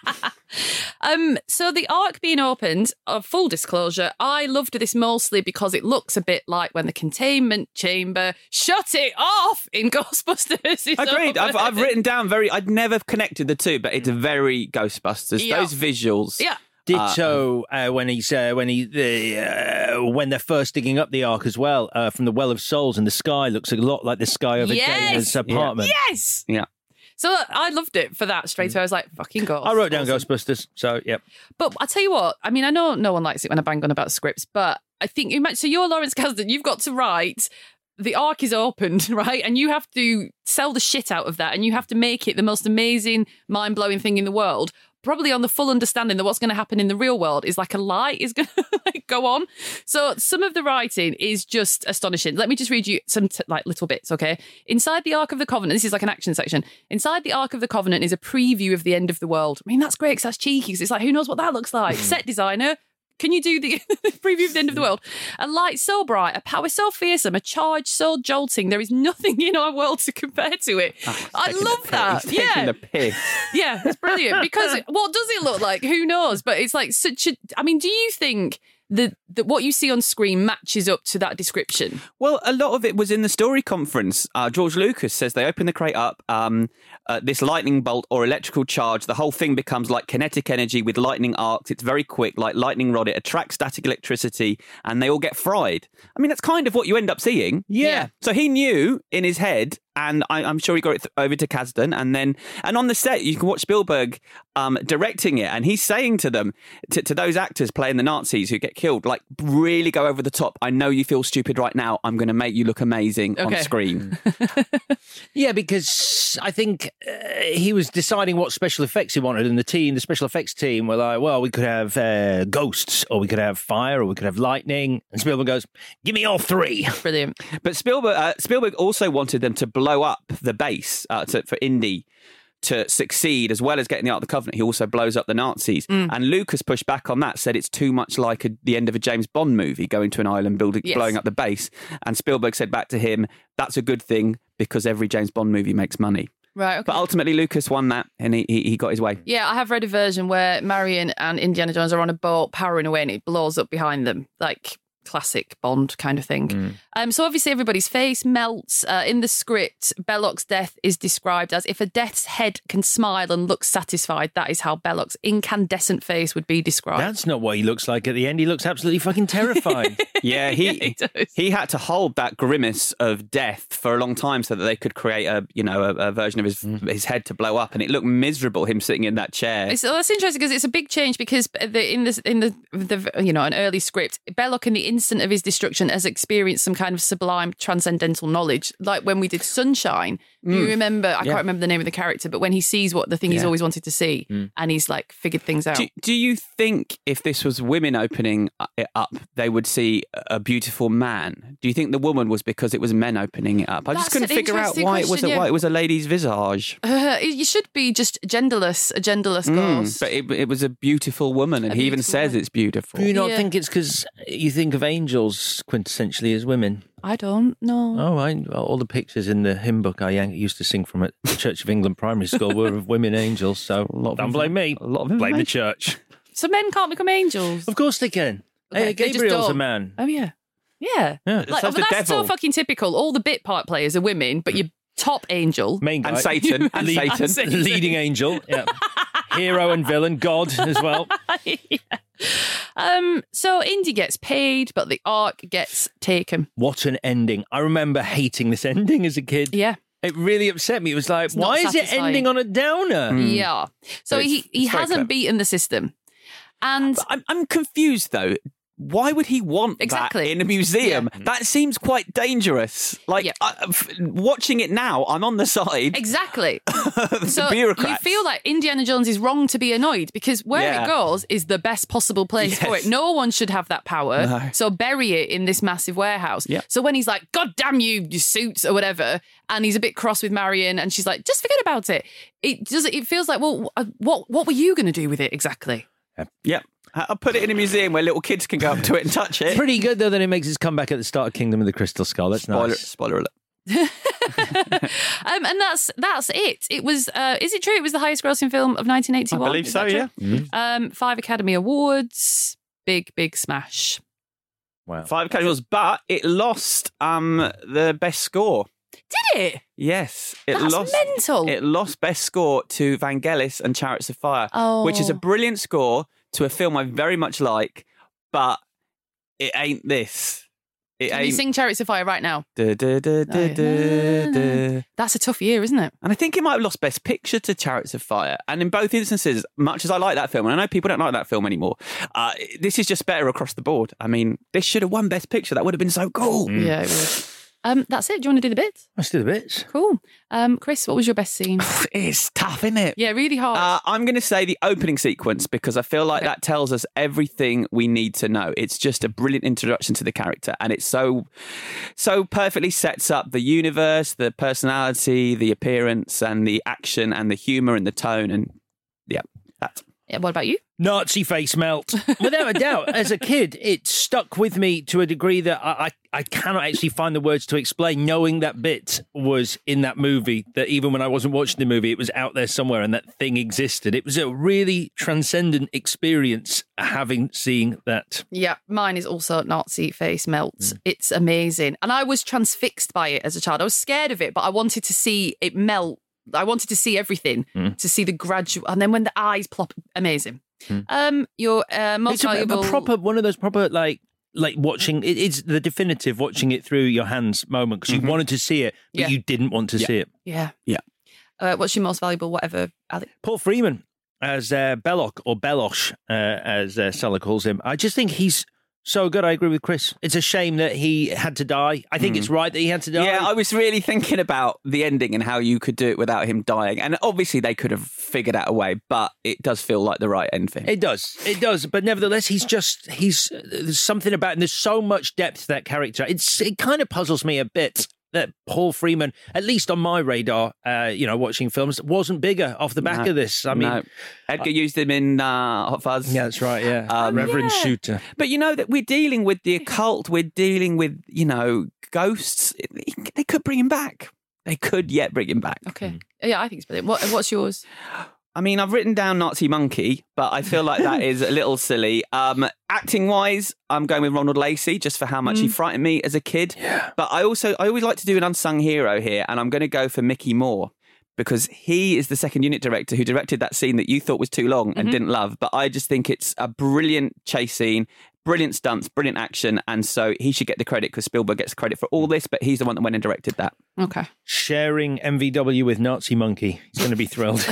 Um, so the Ark being opened, uh, full disclosure, I loved this mostly because it looks a bit like when the containment chamber shut it off in Ghostbusters. is Agreed. I've, I've opened. written down very. I'd never connected the two, but it's very Ghostbusters. Yeah. Those visuals. Yeah. Ditto uh, when he's uh, when he the uh, when they're first digging up the Ark as well uh, from the Well of Souls, and the sky looks a lot like the sky over Yes. Dana's apartment. Yes. Yeah. So I loved it for that straight away. I was like, fucking Ghost. I wrote down Awesome. Ghostbusters, so yep. But I tell you what, I mean, I know no one likes it when I bang on about scripts, but I think you might. So you're Lawrence Kasdan, you've got to write. The Ark is opened, right? And you have to sell the shit out of that, and you have to make it the most amazing, mind blowing thing in the world. Probably on the full understanding that what's going to happen in the real world is like a light is going to like go on. So some of the writing is just astonishing. Let me just read you some t- like little bits, okay? Inside the Ark of the Covenant, this is like an action section. Inside the Ark of the Covenant is a preview of the end of the world. I mean, that's great because that's cheeky. 'Cause it's like, who knows what that looks like? Set designer. Can you do the preview of the end of the world? A light so bright, a power so fearsome, a charge so jolting, there is nothing in our world to compare to it. Oh, I love that. He's Yeah. taking the piss. Yeah, it's brilliant because what does it look like? Who knows? But it's like such a. I mean, do you think that that what you see on screen matches up to that description? Well, a lot of it was in the story conference. Uh, George Lucas says they open the crate up, um, uh, this lightning bolt or electrical charge, the whole thing becomes like kinetic energy with lightning arcs. It's very quick, like lightning rod. It attracts static electricity and they all get fried. I mean, that's kind of what you end up seeing. Yeah. So he knew in his head, and I, I'm sure he got it th- over to Kasdan, and then and on the set you can watch Spielberg um, directing it, and he's saying to them, to, to those actors playing the Nazis who get killed. Like, really go over the top. I know you feel stupid right now. I'm going to make you look amazing on Okay. screen. Yeah, because I think uh, he was deciding what special effects he wanted, and the team, the special effects team, were like, well, we could have uh, ghosts, or we could have fire, or we could have lightning. And Spielberg goes, give me all three. Brilliant. But Spielberg, uh, Spielberg also wanted them to blow up the base uh, to, for Indy to succeed, as well as getting the Ark of the Covenant. He also blows up the Nazis. Mm. And Lucas pushed back on that, said it's too much like a, the end of a James Bond movie, going to an island, building, Yes. blowing up the base. And Spielberg said back to him, that's a good thing because every James Bond movie makes money. Right, okay. But ultimately, Lucas won that and he, he, he got his way. Yeah, I have read a version where Marion and Indiana Jones are on a boat powering away and it blows up behind them. Like classic Bond kind of thing. Mm. Um, so obviously everybody's face melts. Uh, in the script, Belloc's death is described as if a death's head can smile and look satisfied, that is how Belloc's incandescent face would be described. That's not what he looks like at the end. He looks absolutely fucking terrified. Yeah, he Yeah, he does. he had to hold that grimace of death for a long time so that they could create a you know a, a version of his his head to blow up, and it looked miserable. Him sitting in that chair. It's, well, that's interesting because it's a big change because the, in this in the, the you know an early script, Belloc in the instant of his destruction has experienced some kind of sublime transcendental knowledge. Like when we did Sunshine, you Mm. remember, I Yeah. can't remember the name of the character, but when he sees what the thing he's Yeah. always wanted to see Mm. and he's like figured things out. Do, do you think if this was women opening it up, they would see a beautiful man? Do you think the woman was because it was men opening it up? I That's just couldn't an figure out interesting why it was question, a, yeah. why it was a lady's visage. Uh, you should be just genderless, a genderless Mm, ghost. but it, it was a beautiful woman, and A he even beautiful says woman. it's beautiful. Do you not Yeah. think it's because you think of angels quintessentially as women? I don't know. Oh, I, all the pictures in the hymn book I used to sing from at the Church of England Primary School were of women angels, so don't blame me. A lot of blame the information. church. So men can't become angels. Of course they can. Okay, Hey, they just Gabriel's a don't. man. Oh yeah, yeah. Yeah. Like, So's but the that's so devil. fucking typical. All the bit part players are women, but your top angel Main guy. And Satan, and Lead- Satan. Satan. Leading angel. Yeah. Hero and villain. God as well. yeah. Um. So Indy gets paid, but the Ark gets taken. What an ending. I remember hating this ending as a kid. Yeah. It really upset me. It was like, It's not why is it satisfying. ending on a downer? Yeah. So It's- he he it's very hasn't clever. beaten the system, and But I'm, I'm confused though. Why would he want Exactly. that in a museum? That seems quite dangerous. Like Yeah. I, f- watching it now, I'm on the side exactly. of So the bureaucrats. you feel like Indiana Jones is wrong to be annoyed because where Yeah. it goes is the best possible place for Yes. it. No one should have that power. No. So bury it in this massive warehouse. Yeah. So when he's like, God damn you, you suits or whatever, and he's a bit cross with Marion and she's like, just forget about it. It does. It feels like, well, uh, what what were you going to do with it exactly? Yep. I'll put it in a museum where little kids can go up to it and touch it. Pretty good, though, that it makes its comeback at the start of Kingdom of the Crystal Skull. That's Spoiler, nice. spoiler alert. um, and that's that's it. It was. Uh, is it true? It was the highest grossing film of nineteen I eighty-one. believe Is so, that yeah. true? Um, five Academy Awards. Big big smash. Wow. Five categories, but it lost um the best score. Did it? Yes, it That's lost. mental. It lost best score to Vangelis and Chariots of Fire, Oh. which is a brilliant score to a film I very much like, but it ain't this. It Can you ain't. sing Chariots of Fire right now? Da, da, da, da, da, da. That's a tough year, isn't it? And I think it might have lost Best Picture to Chariots of Fire. And in both instances, much as I like that film, and I know people don't like that film anymore, uh, this is just better across the board. I mean, this should have won Best Picture. That would have been so cool. Yeah, it would. Um, that's it. Do you want to do the bits? Let's do the bits. Cool. Um, Chris, what was your best scene? It's tough, isn't it? Yeah, really hard. Uh, I'm going to say the opening sequence because I feel like that tells us everything we need to know. It's just a brilliant introduction to the character, and it's so, so perfectly sets up the universe, the personality, the appearance, and the action, and the humour, and the tone, and yeah, that. Yeah, what about you? Nazi face melt. Without a doubt, as a kid, it stuck with me to a degree that I, I, I cannot actually find the words to explain, knowing that bit was in that movie, that even when I wasn't watching the movie, it was out there somewhere and that thing existed. It was a really transcendent experience having seen that. Yeah, mine is also Nazi face melts. It's amazing. And I was transfixed by it as a child. I was scared of it, but I wanted to see it melt. I wanted to see everything, Mm. to see the gradual. And then when the eyes plop, amazing. Mm. Um, your uh, most It's a, valuable. a proper, one of those proper, like, like watching, it, it's the definitive watching it through your hands moment because you wanted to see it, but Yeah. you didn't want to Yeah. see it. Yeah. Yeah. Uh, what's your most valuable whatever, Alec? Paul Freeman as uh, Belloc, or Belosh, uh, as uh, Sulla calls him. I just think he's So good, I agree with Chris. It's a shame that he had to die. I think Mm. it's right that he had to die. Yeah, I was really thinking about the ending and how you could do it without him dying. And obviously they could have figured out a way, but it does feel like the right end for him. It does. It does. But nevertheless, he's just, he's, there's something about, and there's so much depth to that character. It's, it kind of puzzles me a bit that Paul Freeman, at least on my radar, uh, you know, watching films, wasn't bigger off the back No, of this. I mean, no. Edgar used him in uh, Hot Fuzz. Yeah, that's right, yeah. Um, Reverend yeah. Shooter. But you know that we're dealing with the occult, we're dealing with, you know, ghosts. They could bring him back. They could yet bring him back. Okay. Yeah, I think it's brilliant. What, what's yours? I mean, I've written down Nazi Monkey, but I feel like that is a little silly. Um, acting-wise, I'm going with Ronald Lacey, just for how much he Mm. frightened me as a kid. Yeah. But I also, I always like to do an unsung hero here, and I'm going to go for Mickey Moore, because he is the second unit director who directed that scene that you thought was too long and Mhm. didn't love. But I just think it's a brilliant chase scene, brilliant stunts, brilliant action, and so he should get the credit because Spielberg gets credit for all this, but he's the one that went and directed that. Okay. Sharing M V W with Nazi Monkey. He's going to be thrilled.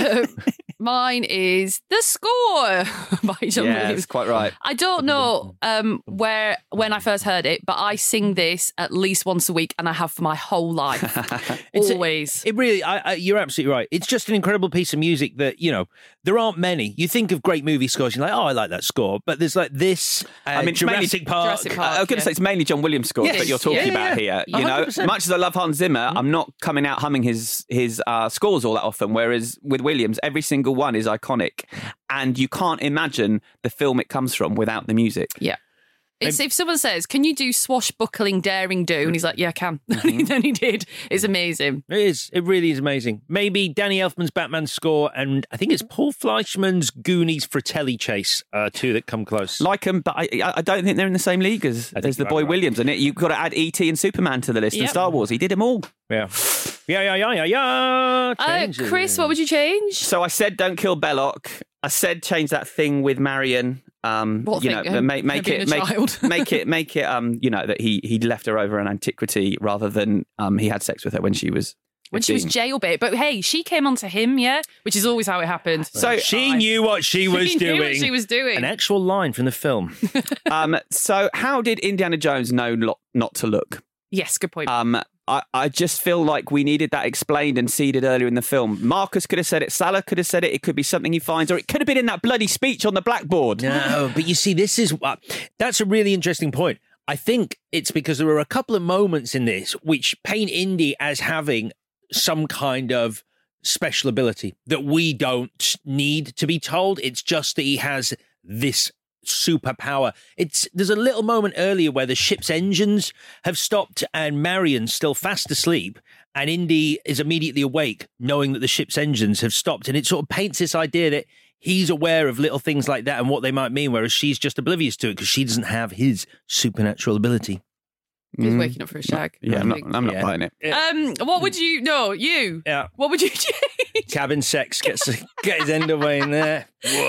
Mine is The Score by John Yeah, Williams. that's quite right. I don't know um, where when I first heard it, but I sing this at least once a week, and I have for my whole life. It's a- Always. It really, I, I, you're absolutely right. It's just an incredible piece of music that, you know, there aren't many. You think of great movie scores, you're like, oh, I like that score. But there's like this, uh, I mean, it's mainly- Jurassic Park. Jurassic Park, I was going to yeah. say it's mainly John Williams scores Yes. that you're talking Yeah, about yeah. here. You one hundred know, percent. much as I love Hans Zimmer, I'm not coming out humming his his uh, scores all that often. Whereas with Williams, every single one is iconic, and you can't imagine the film it comes from without the music. Yeah. It's if someone says, "Can you do swashbuckling daring do?" and he's like, "Yeah, I can." Mm-hmm. Then he did. It's amazing. It is. It really is amazing. Maybe Danny Elfman's Batman score, and I think it's Paul Fleischman's Goonies Fratelli Chase, uh, two that come close. Like them, but I, I don't think they're in the same league as, as the you're boy right. Williams. And it, you've got to add E T and Superman to the list and Yep. Star Wars. He did them all. Yeah. Yeah, yeah, yeah, yeah, yeah. Uh, Changes. Chris, what would you change? So I said, don't kill Belloc. I said, change that thing with Marion. Um, What you thing? know, Um, make, make being it, a make, child? make it, make it. Um, you know that he he left her over in antiquity rather than um he had sex with her when she was When she was fifteen. jailbait. But hey, she came onto him, yeah? Which is always how it happened. So she knew what she was She knew doing. what she was doing. An actual line from the film. um, so how did Indiana Jones know lo- not to look? Yes, good point. Um, I, I just feel like we needed that explained and seeded earlier in the film. Marcus could have said it, Salah could have said it, it could be something he finds, or it could have been in that bloody speech on the blackboard. No, but you see, this is uh, that's a really interesting point. I think it's because there are a couple of moments in this which paint Indy as having some kind of special ability that we don't need to be told. It's just that he has this superpower. It's there's a little moment earlier where the ship's engines have stopped and Marion's still fast asleep, and Indy is immediately awake, knowing that the ship's engines have stopped, and it sort of paints this idea that he's aware of little things like that and what they might mean, whereas she's just oblivious to it because she doesn't have his supernatural ability. He's waking up for a shag. Yeah, I'm not, I'm not Yeah. buying it. Um, what would you? No, you. Yeah. What would you change? Cabin sex gets get his end away in there.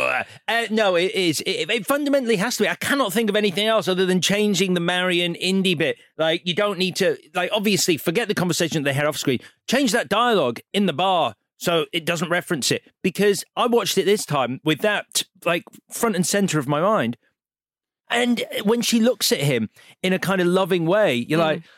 Uh, no, it is. It, it fundamentally has to be. I cannot think of anything else other than changing the Marion Indy bit. Like, you don't need to. Like, obviously, forget the conversation that they had off screen. Change that dialogue in the bar so it doesn't reference it. Because I watched it this time with that like front and center of my mind. And when she looks at him in a kind of loving way, you're Mm. like,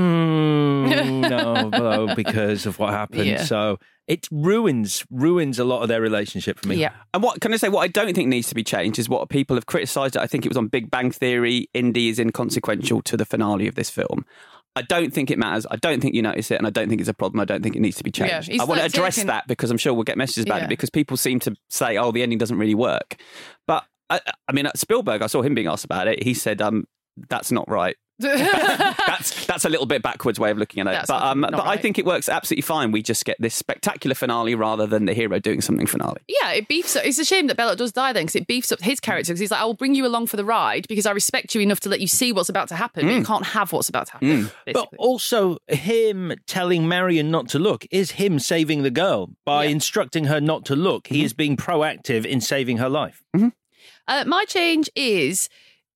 mm, no, no, because of what happened. Yeah. So it ruins ruins a lot of their relationship for me. Yeah. And what can I say? What I don't think needs to be changed is what people have criticised. I think it was on Big Bang Theory. Indy is inconsequential to the finale of this film. I don't think it matters. I don't think you notice it, and I don't think it's a problem. I don't think it needs to be Yeah, changed. he's I want like to address taking- that because I'm sure we'll get messages about Yeah. it because people seem to say, "Oh, the ending doesn't really work." But I, I mean, at Spielberg, I saw him being asked about it. He said, "Um, that's not right." that's that's a little bit backwards way of looking at it. That's but not- um, not but I right. think it works absolutely fine. We just get this spectacular finale rather than the hero doing something finale. Yeah, it beefs up. It's a shame that Belloc does die then because it beefs up his character because he's like, I will bring you along for the ride because I respect you enough to let you see what's about to happen, but you can't have what's about to happen. But also, him telling Marion not to look is him saving the girl. By instructing her not to look, he is being proactive in saving her life. Uh, my change is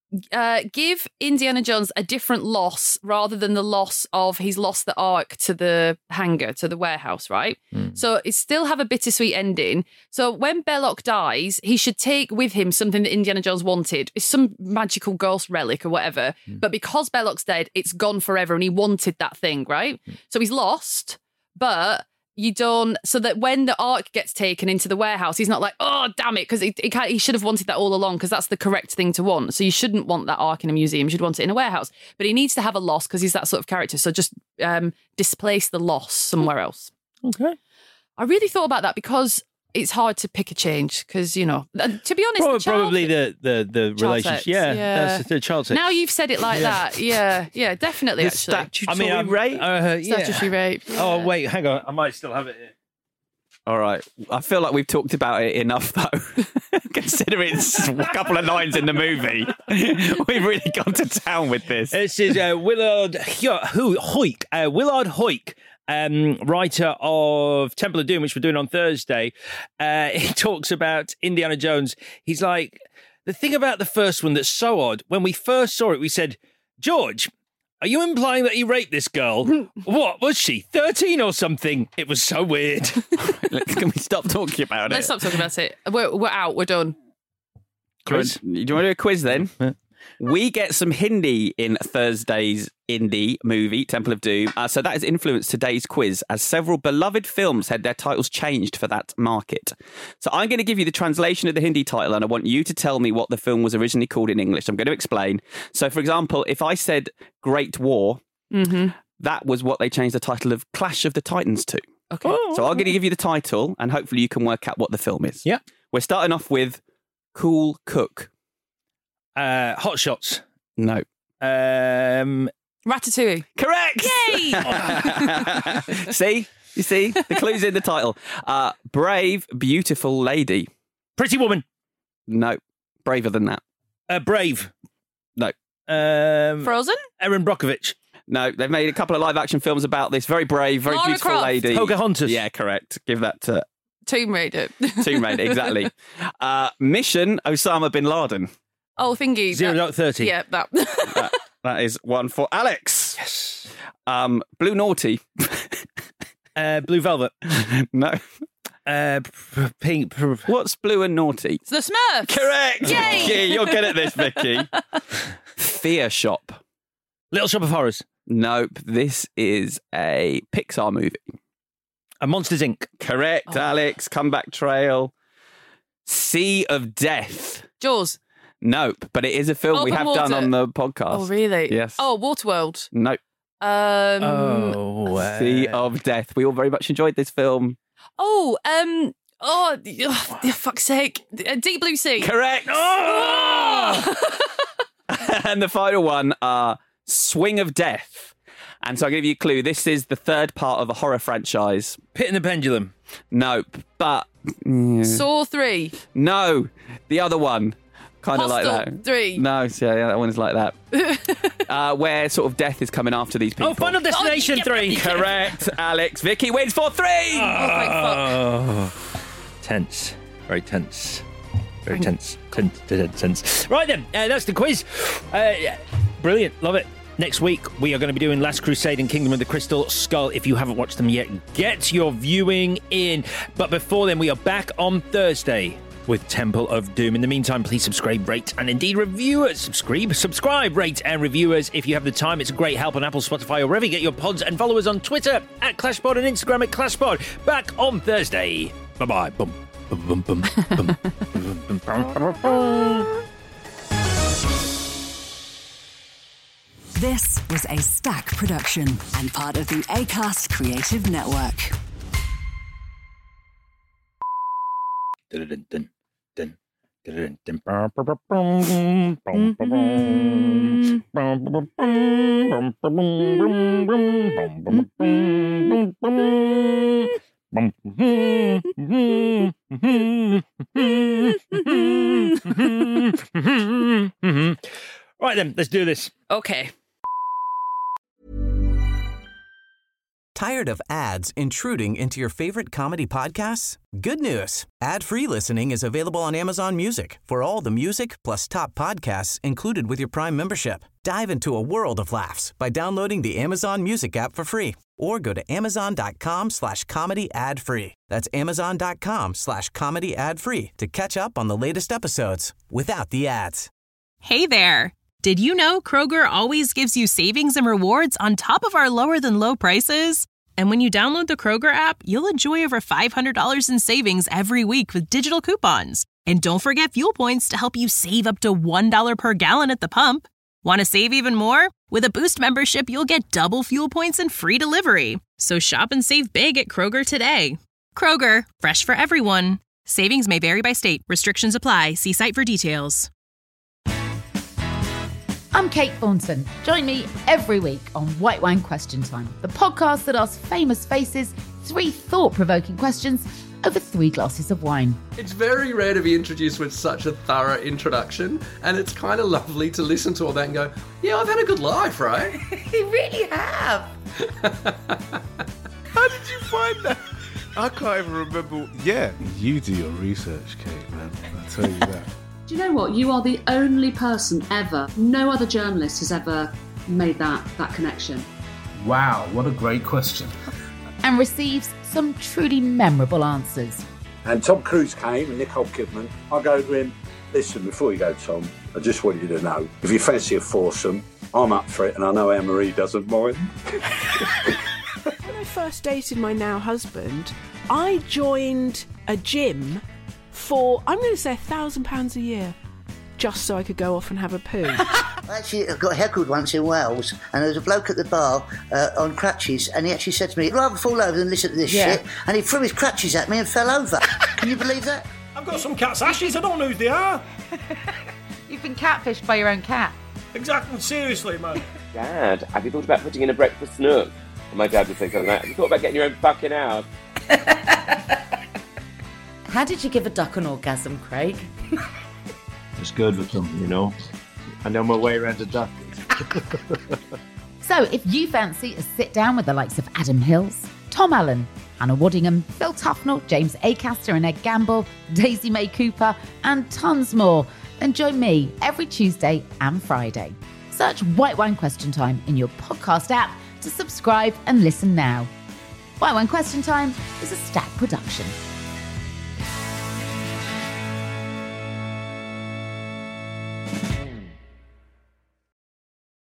uh, give Indiana Jones a different loss rather than the loss of he's lost the Ark to the hangar, to the warehouse, right? Mm. So it still have a bittersweet ending. So when Belloc dies, he should take with him something that Indiana Jones wanted. It's some magical ghost relic or whatever. Mm. But because Belloc's dead, it's gone forever and he wanted that thing, right? Mm. So he's lost, but... You don't, so that when the Ark gets taken into the warehouse, he's not like, oh, damn it, because he, he, can't- he should have wanted that all along, because that's the correct thing to want. So you shouldn't want that Ark in a museum, you should want it in a warehouse. But he needs to have a loss because he's that sort of character. So just um, displace the loss somewhere else. Okay. I really thought about that because it's hard to pick a change because, you know, uh, to be honest, Probably, the child- probably the the the child relationship. sex, Yeah, yeah. that's the child sex. Now you've said it like Yeah. that. Yeah, yeah, definitely, The actually. statutory I mean, I'm- rape? uh, yeah. Statutory rape. Oh wait, hang on. I might still have it here. All right. I feel like we've talked about it enough, though. Considering it's a couple of lines in the movie, we've really gone to town with this. This is uh, Willard Hoyk. Uh, Willard Hoyk. Um, writer of Temple of Doom, which we're doing on Thursday. Uh, he talks about Indiana Jones. He's like, the thing about the first one that's so odd, when we first saw it, we said, George, are you implying that he raped this girl? What, was she, thirteen or something? It was so weird. Can we stop talking about Let's it? stop talking about it. We're, we're out. We're done. Quiz. Do you want to do a quiz then? We get some Hindi in Thursday's indie movie, Temple of Doom. Uh, so that has influenced today's quiz, as several beloved films had their titles changed for that market. So I'm going to give you the translation of the Hindi title, and I want you to tell me what the film was originally called in English. I'm going to explain. So, for example, if I said Great War, Mm-hmm. that was what they changed the title of Clash of the Titans to. Okay. So I'm going to give you the title, and hopefully you can work out what the film is. Yeah. We're starting off with Cool Cook. Uh, Hot Shots. No. Um, Ratatouille. Correct. Yay! See? You see? The clue's in the title. Uh, Brave, Beautiful Lady. Pretty Woman. No. Braver than that. Uh, Brave. No. Um, Frozen? Erin Brockovich. No, they've made a couple of live action films about this. Very brave, very Lara beautiful Croft. lady. Pocahontas. Yeah, correct. Give that to Tomb Raider. Tomb Raider, exactly. Uh, Mission Osama bin Laden. Oh, thingy. Zero that- Dark Thirty. Yeah, that. That, that is one for Alex. Yes. Um, Blue Naughty. Uh, Blue Velvet. No. Uh, p- pink. p- What's blue and naughty? It's the Smurfs. Correct. Yay! Vicky, you're good at this, Vicky. Fear Shop. Little Shop of Horrors. Nope. This is a Pixar movie. A Monsters Incorporated. Correct, Oh. Alex. Comeback Trail. Sea of Death. Jaws. Nope, but it is a film we Open have Water. done on the podcast. Oh, really? Yes. Oh, Waterworld. Nope. Um, Oh, uh, Sea of Death. We all very much enjoyed this film. Oh, um, oh, oh, for fuck's sake. Uh, Deep Blue Sea. Correct. Oh! And the final one, uh, Swing of Death. And so I'll give you a clue. This is the third part of a horror franchise. Pit and the Pendulum. Nope, but... mm, Saw three. no, the other one. Kind of like Hostel that. three. No, yeah, yeah, that one is like that. uh, where sort of death is coming after these people. Oh, Final Destination Oh, yeah, three. yeah. Correct, Alex. Vicky wins for three. Oh, tense. Very tense. Very tense. Tense. Tense. tense. Right then, uh, that's the quiz. Uh, yeah. Brilliant. Love it. Next week, we are going to be doing Last Crusade and Kingdom of the Crystal Skull. If you haven't watched them yet, get your viewing in. But before then, we are back on Thursday with Temple of Doom. In the meantime, please subscribe, rate, and indeed review us. Subscribe, subscribe, rate, and review us if you have the time. It's a great help on Apple, Spotify, or wherever you get your pods. And follow us on Twitter at ClashPod and Instagram at ClashPod. Back on Thursday. Bye-bye. Boom. Boom, boom, boom, boom, boom, boom, boom, boom. This was a Stack production and part of the Acast Creative Network. Dun, dun, dun, dun, dun, bum, bum, bum, bum, bum, bum, bum, bum, bum, bum, bum, bum, bum, bum, bum, bum. Right then, let's do this. Okay. Tired of ads intruding into your favorite comedy podcasts? Good news. Ad-free listening is available on Amazon Music for all the music plus top podcasts included with your Prime membership. Dive into a world of laughs by downloading the Amazon Music app for free or go to amazon.com slash comedy ad free. That's amazon.com slash comedy ad free to catch up on the latest episodes without the ads. Hey there. Did you know Kroger always gives you savings and rewards on top of our lower than low prices? And when you download the Kroger app, you'll enjoy over five hundred dollars in savings every week with digital coupons. And don't forget fuel points to help you save up to one dollar per gallon at the pump. Want to save even more? With a Boost membership, you'll get double fuel points and free delivery. So shop and save big at Kroger today. Kroger, fresh for everyone. Savings may vary by state. Restrictions apply. See site for details. I'm Kate Thornton. Join me every week on White Wine Question Time, the podcast that asks famous faces three thought-provoking questions over three glasses of wine. It's very rare to be introduced with such a thorough introduction, and it's kind of lovely to listen to all that and go, yeah, I've had a good life, right? You really have. How did you find that? I can't even remember. Yeah, you do your research, Kate, man. I'll tell you that. Do you know what? You are the only person ever, no other journalist has ever made that, that connection. Wow, what a great question. And receives some truly memorable answers. And Tom Cruise came and Nicole Kidman. I go to him, listen, before you go, Tom, I just want you to know, if you fancy a foursome, I'm up for it, and I know Anne-Marie doesn't mind. When I first dated my now husband, I joined a gym for, I'm going to say, a thousand pounds a year, just so I could go off and have a poo. I actually got heckled once in Wales, and there was a bloke at the bar uh, on crutches, and he actually said to me, "I'd rather fall over than listen to this Yeah. shit," and he threw his crutches at me and fell over. Can you believe that? I've got some cat's ashes, I don't know who they are. You've been catfished by your own cat. Exactly, seriously, man. Dad, have you thought about putting in a breakfast nook? And my dad would think of that. Have you thought about getting your own fucking house? How did you give a duck an orgasm, Craig? It's good with them, you know. I know my way around a duck. So if you fancy a sit down with the likes of Adam Hills, Tom Allen, Hannah Waddingham, Phil Tufnell, James Acaster and Ed Gamble, Daisy May Cooper, and tons more, then join me every Tuesday and Friday. Search White Wine Question Time in your podcast app to subscribe and listen now. White Wine Question Time is a Stack production.